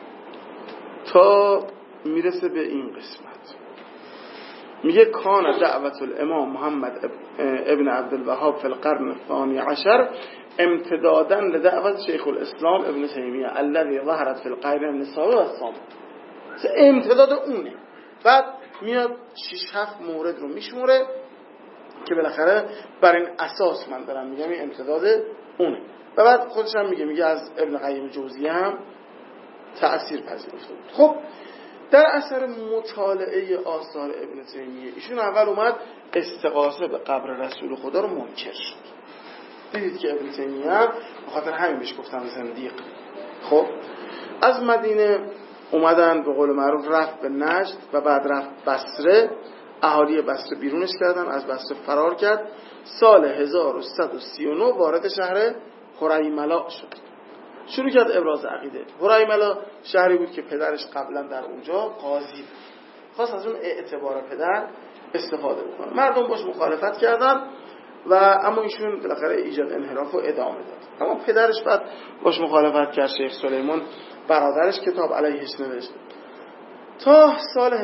تا میرسه به این قسمت. میگه کان دعوت الامام محمد ابن عبدالوهاب فی القرن الثانی عشر امتدادا لدعوت شیخ الاسلام ابن تیمیه الذي ظهرت فی القرن السابع والثامن. امتداد اونه. بعد میاد 6-7 مورد رو میشموره که بالاخره بر این اساس من دارم میگم این امتداد اونه. و بعد خودش هم میگه از ابن قیم جوزیه هم تأثیر پذیرفته بود. خب در اثر مطالعه آثار ابن تیمیه ایشون اول اومد استغاثه به قبر رسول خدا رو منکر شد. دیدید که ابن تیمیه به خاطر همین بهش گفتن زندیق. خب از مدینه اومدن به قول معروف رفت به نجد و بعد رفت بصره. اهالی بصره بیرونش کردن، از بصره فرار کرد. سال 1139 وارد شهر خریملا شد. شروع کرد ابراز عقیده. هریملا شهری بود که پدرش قبلا در اونجا قاضی بود، خواست از اون اعتبار پدر استفاده بکنه. مردم باش مخالفت کردن و اما ایشون بالاخره ایجاد انحراف رو ادامه داد. اما پدرش بعد باش مخالفت کرد. شیخ سلیمان برادرش کتاب علیهش نوشت تا سال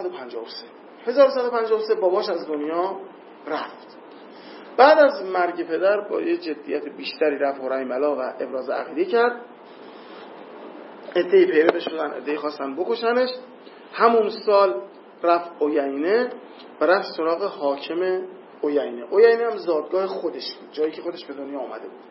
1153 باباش از دنیا رفت. بعد از مرگ پدر با یه جدیت بیشتری رفت هریملا و ابراز عقیده کرد. عده‌ای پیروش شدن، عده‌ای خواستن بکشنش. همون سال رفت عیینه و رفت سراغ حاکم عیینه. عیینه هم زادگاه خودش بود، جایی که خودش به دنیا آمده بود.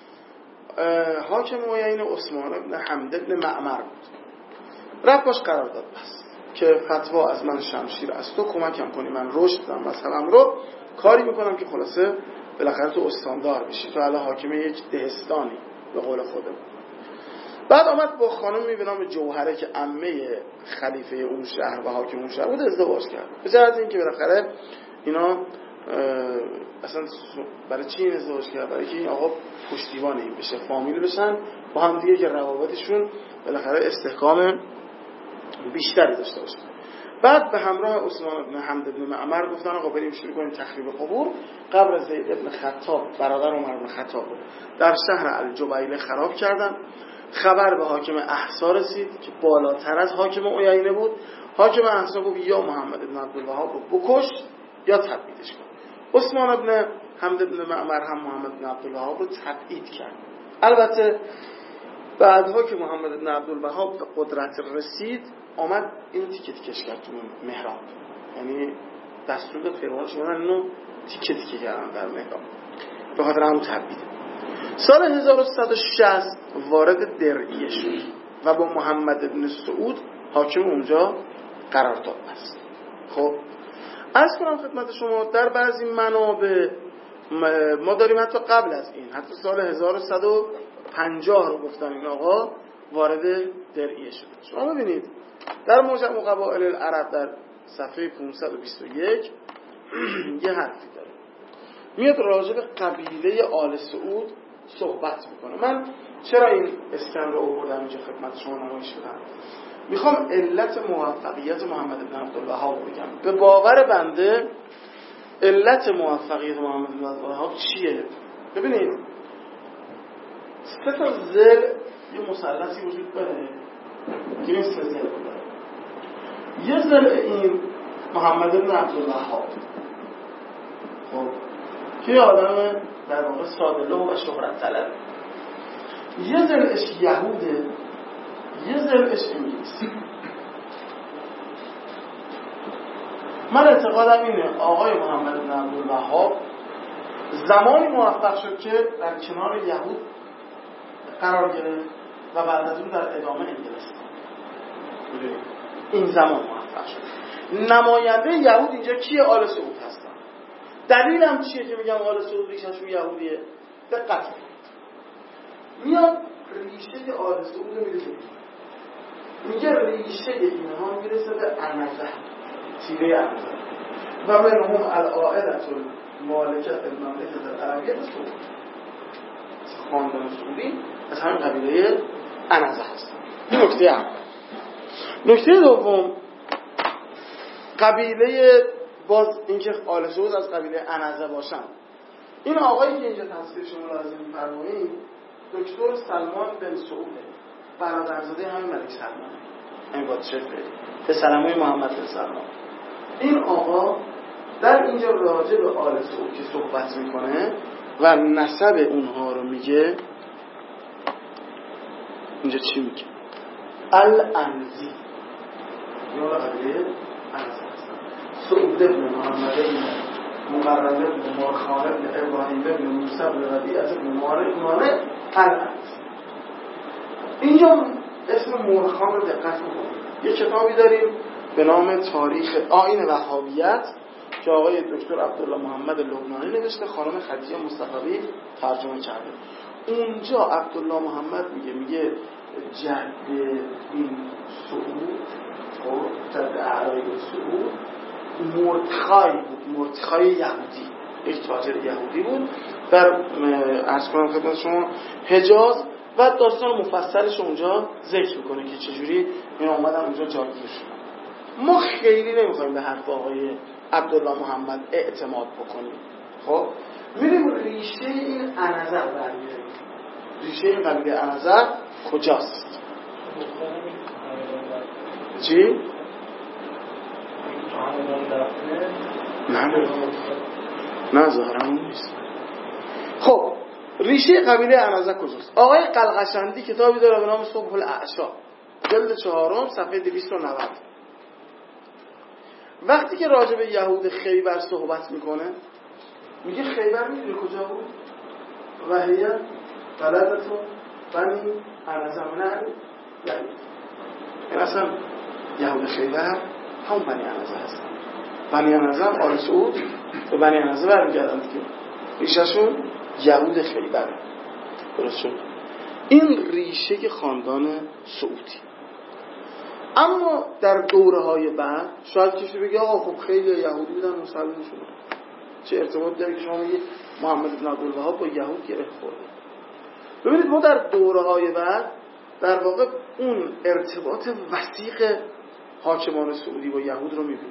حاکم عیینه عثمان بن حمد بن معمر بود. رفت باش قرار داد بس که فتوا از من شمشیر از تو، کمکم کنی من رشد بدم مذهبم رو، کاری میکنم که خلاصه بالاخره تو استاندار بشی، تو الان حاکم یک دهستانی به قول خودم. بعد آمد با خانمی به نام جوهره که عمه خلیفه اون شهر و حاکم اون شهر بود ازدواج کرد. به جهت اینکه بالاخره اینا اصلا برای چی این ازدواج کرد؟ برای که این آقا پشتیبان این بشه، فامیل بشن با هم دیگه، که روابطشون بالاخره استحکام بیشتری داشته باشه. بعد به همراه عثمان بن حمد بن معمر گفتن آقا بریم شروع کنیم تخریب قبور. قبر زید بن خطاب برادر عمر بن خطاب در شهر الجبیل خراب کردن. خبر به حاکم احصا رسید که بالاتر از حاکم عیینه بود. حاکم احصا گفت یا محمد بن عبدالوهاب رو بکش یا تبعیدش کن. عثمان بن حمد بن معمر هم محمد بن عبدالوهاب رو تبعید کرد. البته بعدها که محمد بن عبدالوهاب به قدرت رسید آمد این تیکه تیکش کرد تو محراب، یعنی دستور داد پیروانش اومدن اینو تیکه تیکه کردن در محراب، به خاطر همون تبعید. سال 1160 وارد درعیه شد و با محمد بن سعود حاکم اونجا قرارداد بست. خب عرض کنم خدمت شما در بعضی منابع ما داریم حتی قبل از این، حتی سال 1150 رو گفتن این آقا وارد درعیه شد. شما ببینید در موجب قبایل العرب در صفحه 521 یه حرفی داره، میاد راجع به قبیله آل سعود صحبت میکنه. من چرا این اسکن رو آوردم اینجا خدمت شما نمایش بدم؟ میخوام علت موفقیت محمد بن عبدالوهاب بگم. به باور بنده علت موفقیت محمد بن عبدالوهاب چیه؟ ببینید سه تا زل یه مثلثی وجود داره که این سه زل داره. یه زل این محمد بن عبدالوهاب خب که آدم در واقع ساده‌لوح و شهرت طلب، یه زلش یهوده، یه زلش انگلیسی. من اعتقادم اینه آقای محمد بن عبدالوهاب زمانی موفق شد که در کنار یهود قرار گرفت و بعد از اون در ادامه انگلستان. این زمان موفق شد. نماینده یهود اینجا کیه؟ آل سعود هستن. دلیلم چیه که میگم آل سعود ریشه‌شون یهودیه؟ دقت کنید. میاد ریشه آل سعود رو میرسه، میگه ریشه اینها میرسه به عنزه، تیره عنزه و منهم العائلة المالکة المملکة العربیة سعود. خاندان سعودی از همین قبیله عنزه هست. این نکته اول. نکته دوم، قبیله باز اینکه آل سعود از قبیله عنزه باشن. این آقایی که اینجا تصویرش رو لازم می‌فرمایید دکتر سلمان بن سعوده، برادرزاده همین ملک سلمان، همین پادشاه به سلمای محمد بن سلمان. این آقا در اینجا راجع به آل سعود که صحبت میکنه و نسب اونها رو میگه، اینجا چی میگه؟ العنزی، اینا قبیله عنزه هستن. سعود بن محمد بن مقرن بن مارخان بن ابراهیم بن موسی بن ربیعه بن مارخ العنزی. اینجا اسم مارخان رو دقت بکنید. یه کتابی داریم به نام تاریخ آیین وهابیت که آقای دکتر عبدالله محمد لبنانی نوشته، خانم خدیجه مصطفی ترجمه کرده. اونجا عبدالله محمد میگه جد این سعود، جد اعرای سعود مرتخای بود، مرتخای یهودی، یک تاجر یهودی بود در عرض کنم خدمت شما حجاز و داستان مفصلش اونجا ذکر میکنه که چجوری این اومدن اونجا جاگیر شدن. ما خیلی نمیخوایم به حرف آقای عبدالله محمد اعتماد بکنیم. خب میریم ریشه این انظر برمیاریم. ریشه این قبیله انظر کجاست؟ چی؟ نه ظاهرا نیست. خب ریشه قبیله انظر کجاست؟ آقای قلقشندی کتابی داره به نام صبح الاعشا، جلد 4 صفحه 290. وقتی که راجع به یهود خیبر صحبت میکنه میگه خیبر میدونی کجا بود؟ وحیه بلدتون بنی انظر نه یعنی این اصلا یهود خیبر هم بنی انظر هستن. بنی انظر آل سعود و بنی انظر برمیگردن دیگه، ریشهشون یهود خیبر. درست شد؟ این ریشه خاندان سعودی. اما در دوره های بعد شاید کسی بگه آقا خب خیلی یهودی بودن مسلمان شدن، چه ارتباط داره که شما میگید محمد بن عبدالوهاب با یهود گره خورده؟ ببینید ما در دوره های بعد در واقع اون ارتباط وثیق حاکمان سعودی با یهود رو میبینیم.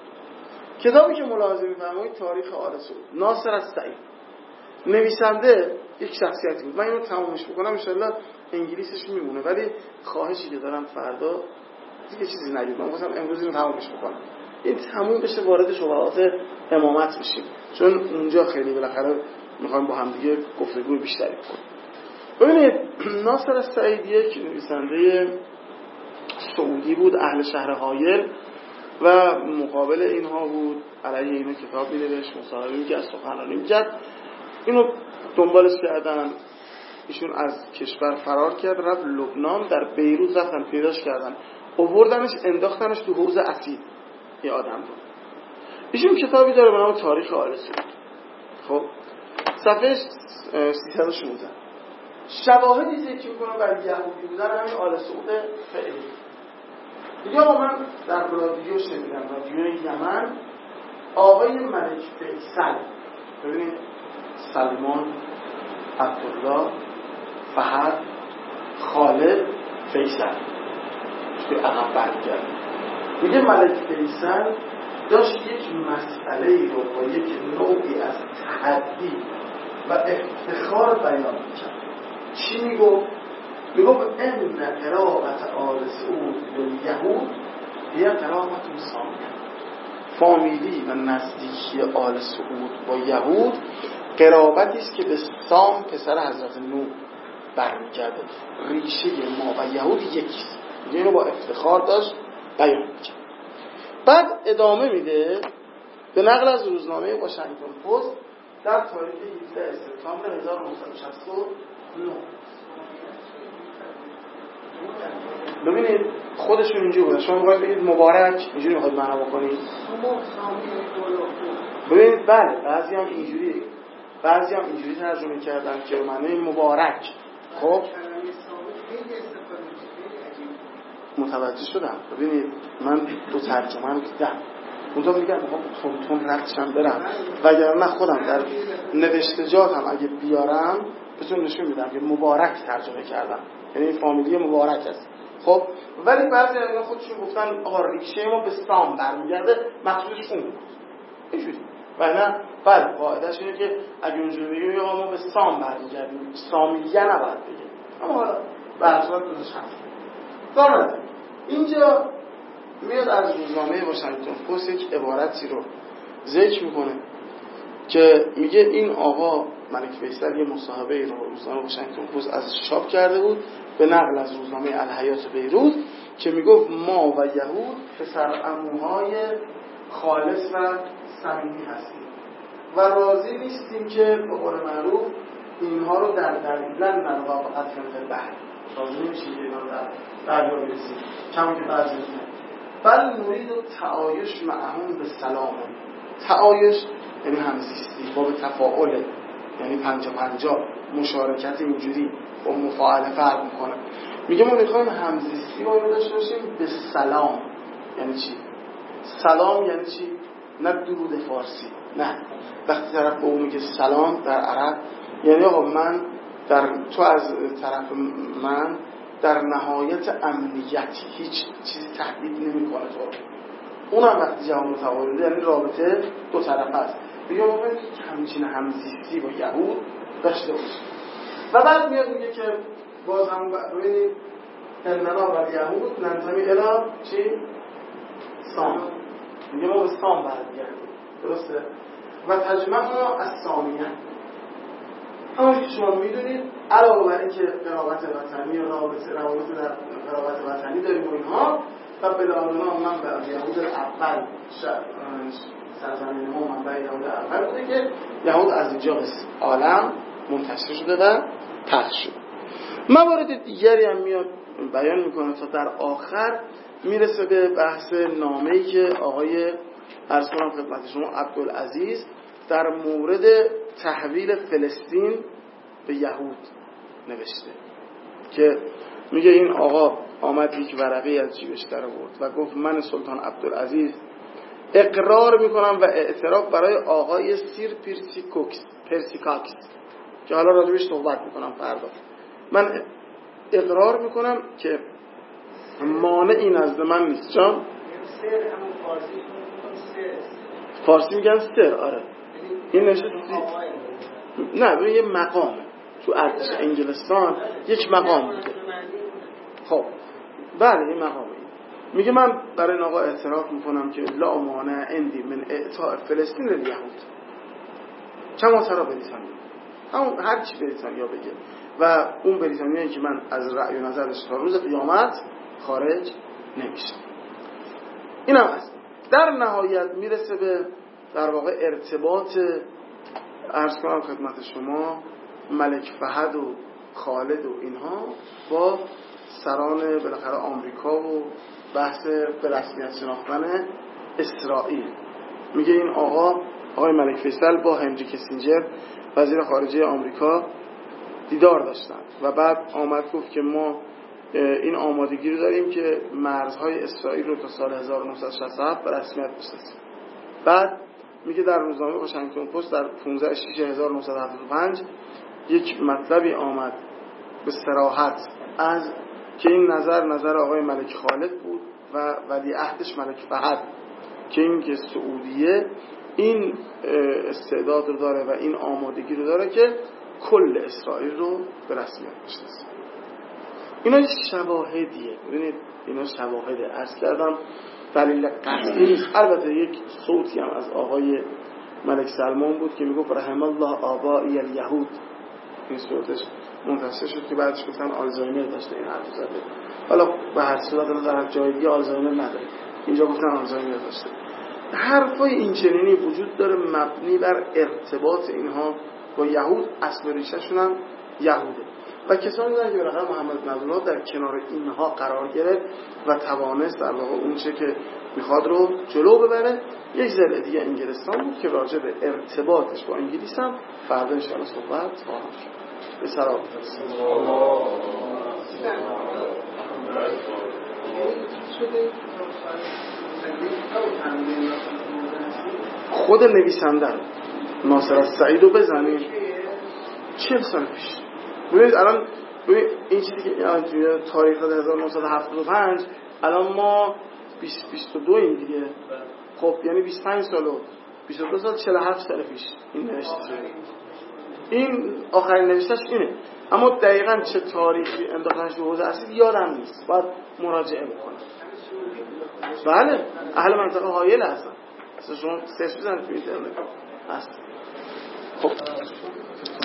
کتابی که ملاحظه می‌فرمایید تاریخ آل سعود، ناصر السعید نویسنده یک شخصیتی بود. من اینو تمامش بکنم ان شاءالله انگلیسیش میمونه، ولی خواهشی که دارم فردا دیگه چیزی نگید، من می‌خواستم امروز اینو تمامش بکنم، این تموم بشه وارد شبهات امامت بشیم، چون اونجا خیلی بالاخره می‌خوایم با هم دیگه گفتگو بیشتری کنیم. ببینید ناصر السعید یک نویسنده سعودی بود، اهل شهر هایل و مقابل اینها بود، علیه اینها کتاب می‌نوشت، مصاحبه می‌کرد، سخنرانی می‌کرد. اینو دنبالش کردن، ایشون از کشور فرار کرد، رفت لبنان، در بیروت رفتن پیداش کردن، آوردنش انداختنش تو حوض اسید یه آدم بود. ایشون کتابی داره به نام تاریخ آل سعود. خب صفحه 316 شواهدی ذکر می‌کنه برای یهودی بودن همین آل سعود فعلی. دیگه آقا من در رادیو شنیدم، رادیو یمن، آقای ملک فیصل، ببینید سلمان، عبدالله، فهد، خالد، فیصل که عقب برگرد، میگه ملک فیصل داشت یک مسئله رو با یک نوعی از تحدی و افتخار بیان میکرد. چی میگفت؟ میگفت ان قرابت آل سعود به یهود هی قرابت سامیه. فامیلی و نزدیکی آل سعود با یهود قرابتی است که به سام پسر حضرت نوح برمیگرده. ریشه ما و یهود یکیست. اینو با افتخار داشت بیان میکرد. بعد ادامه میده به نقل از روزنامه واشنگتن پست در تاریخ 17 سپتامبر 1969. ببینید خودشون اینجوری بودن. شما میخواید بگید مبارک، اینجوری میخواید معنا بکنید؟ ببینید بله، بعضی هم اینجوری ترجمه کردن که معنی مبارک. خب متوجه شدم. ببینید من دو ترجمه هم دیدم، اونجا میگم میخوام تون رقصم برم، وگرنه خودم در نوشتجاتم اگه بیارم بهتون نشون میدم که مبارک ترجمه کردم، یعنی این فامیلی مبارک است. خب ولی بعضی از خودشون گفتن آقا ریشه ما به سام برمیگرده، مقصودش اون بود اینجوری. و نه بله قاعده‌اش اینه که اگه اونجوری بگیم آقا ما به سام برمیگردیم، سامیه نباید بگیم، اما حالا به هر صورت دوزش هست. دارد اینجا میاد از روزنامه واشنگتن پست یک عبارتی رو ذکر میکنه که میگه این آقا ملک فیصل یه مصاحبه رو روزنامه واشنگتن پست ازش چاپ کرده بود به نقل از روزنامه الحیات بیروت که میگفت ما و یهود پسر عموهای خالص و صمیمی هستیم و راضی نیستیم که به قول معروف اینها رو در دریبلن نروقت فنقل بحر راضی نمیشیم که اینها رو در دریا برسیم، کمی که بعضی میکنه. بل نرید و تعایش معهم به سلامه. تعایش یعنی همزیستی با به تفاعله، یعنی 50-50 مشارکت اینجوری با مفاعله فرق میکنه. میگه ما میخوایم همزیستی با اینو داشته باشیم به سلام. یعنی چی؟ سلام یعنی چی؟ نه درود فارسی، نه. وقتی طرف به اون میگه سلام در عرب یعنی آقا من تو از طرف من در نهایت امنیت هیچ چیزی تهدید نمی‌کنه تو. اونم وقتی جواب متقابل یعنی رابطه دو طرفه است. میگه ما باید همچین همزیستی با یهود داشته باشیم. و بعد میاد میگه که باز هم ببینید اننا و یهود ننتمی الی چی؟ سام. میگه ما به سام برمیگردیم. درسته؟ و تجمعنا از سامیه. همون که شما میدونید علاوه بر اینکه قرابت وطنی و روابط در قرابت وطنی داریم و اینها و بلادنا من به یهود اول سرزمین ما منبع یهود اول بوده که یهود از اینجا به عالم منتشر شده و پخش شده. موارد دیگری هم میاد بیان میکنه تا در آخر میرسه به بحث نامه‌ای که آقای عرض کنم خدمت شما عبدالعزیز در مورد تحویل فلسطین به یهود نوشته که میگه این آقا آمد یک ورقی از جیبش در آورد و گفت من سلطان عبدالعزیز اقرار میکنم و اعتراف برای آقای سیر پرسیکاکس که حالا راجبش صحبت میکنم فردا. من اقرار میکنم که مانعی نزد من نیست. جان فارسی میگن سر. آره این نوشته نه ببین یه مقامه تو ارتش انگلستان یک مقام بوده. خب بله این مقامه. میگه من برای این آقا اعتراف میکنم که لا مانع عندی من اعطاء فلسطین لیهود کما ترى بریتانیا، همون هر چی بریتانیا بگه و اون بریتانیایی که من از رأی و نظرش تا روز قیامت خارج نمیشم. اینم است. در نهایت میرسه به در واقع ارتباط عرض کنم خدمت شما ملک فهد و خالد و اینها با سران بالاخره آمریکا و بحث به رسمیت شناختن اسرائیل. میگه این آقای ملک فیصل با هنری کیسینجر وزیر خارجه آمریکا دیدار داشتن و بعد آمد گفت که ما این آمادگی رو داریم که مرزهای اسرائیل رو تا سال 1967 به رسمیت بشناسیم. بعد میگه در روزنامه واشنگتن پست در 15/6/1975 یک مطلبی آمد به صراحت از که این نظر آقای ملک خالد بود و ولیعهدش ملک فهد که این که سعودیه این استعداد رو داره و این آمادگی رو داره که کل اسرائیل رو به رسمیت بشناسه. اینا شواهدیه. ببینید اینا شواهده. عرض کردم دلیل قطعی نیست. البته یک صوتی هم از آقای ملک سلمان بود که میگفت رحم الله آبائی الیهود. این صوتش منتشر شد که بعدش گفتن آلزایمر داشته این حرف زده. حالا به هر صورت در جایگی آلزایمر نداره. اینجا گفتن آلزایمر داشته. حرفای این چنینی وجود داره مبنی بر ارتباط اینها با یهود. اصل ریشه‌شون هم یهوده و کسانی دارن که بالاخره محمد بن عبدالله در کنار اینها قرار گرفت و توانست در واقع اون چه که میخواد رو جلو ببره. یک ذره دیگه انگلستان بود که راجع به ارتباطش با انگلیس هم فردا ان شاء الله صحبت خواهیم کرد. به سلام. خود نویسنده ناصر السعید رو بزنید 40 سال پیش. ببینید الان این چیزی که الان توی تاریخ 1975 الان ما 22 این دیگه. خب یعنی 25 سال و 22 سال 47 سال پیش این نوشته شده. این آخرین نوشتهش اینه. اما دقیقاً چه تاریخی انداختنش به حوزه اصلی یادم نیست. باید مراجعه بکنم. بله اهل منطقه هایل هستن. شما سرچ بزنید تو اینترنت هست. خب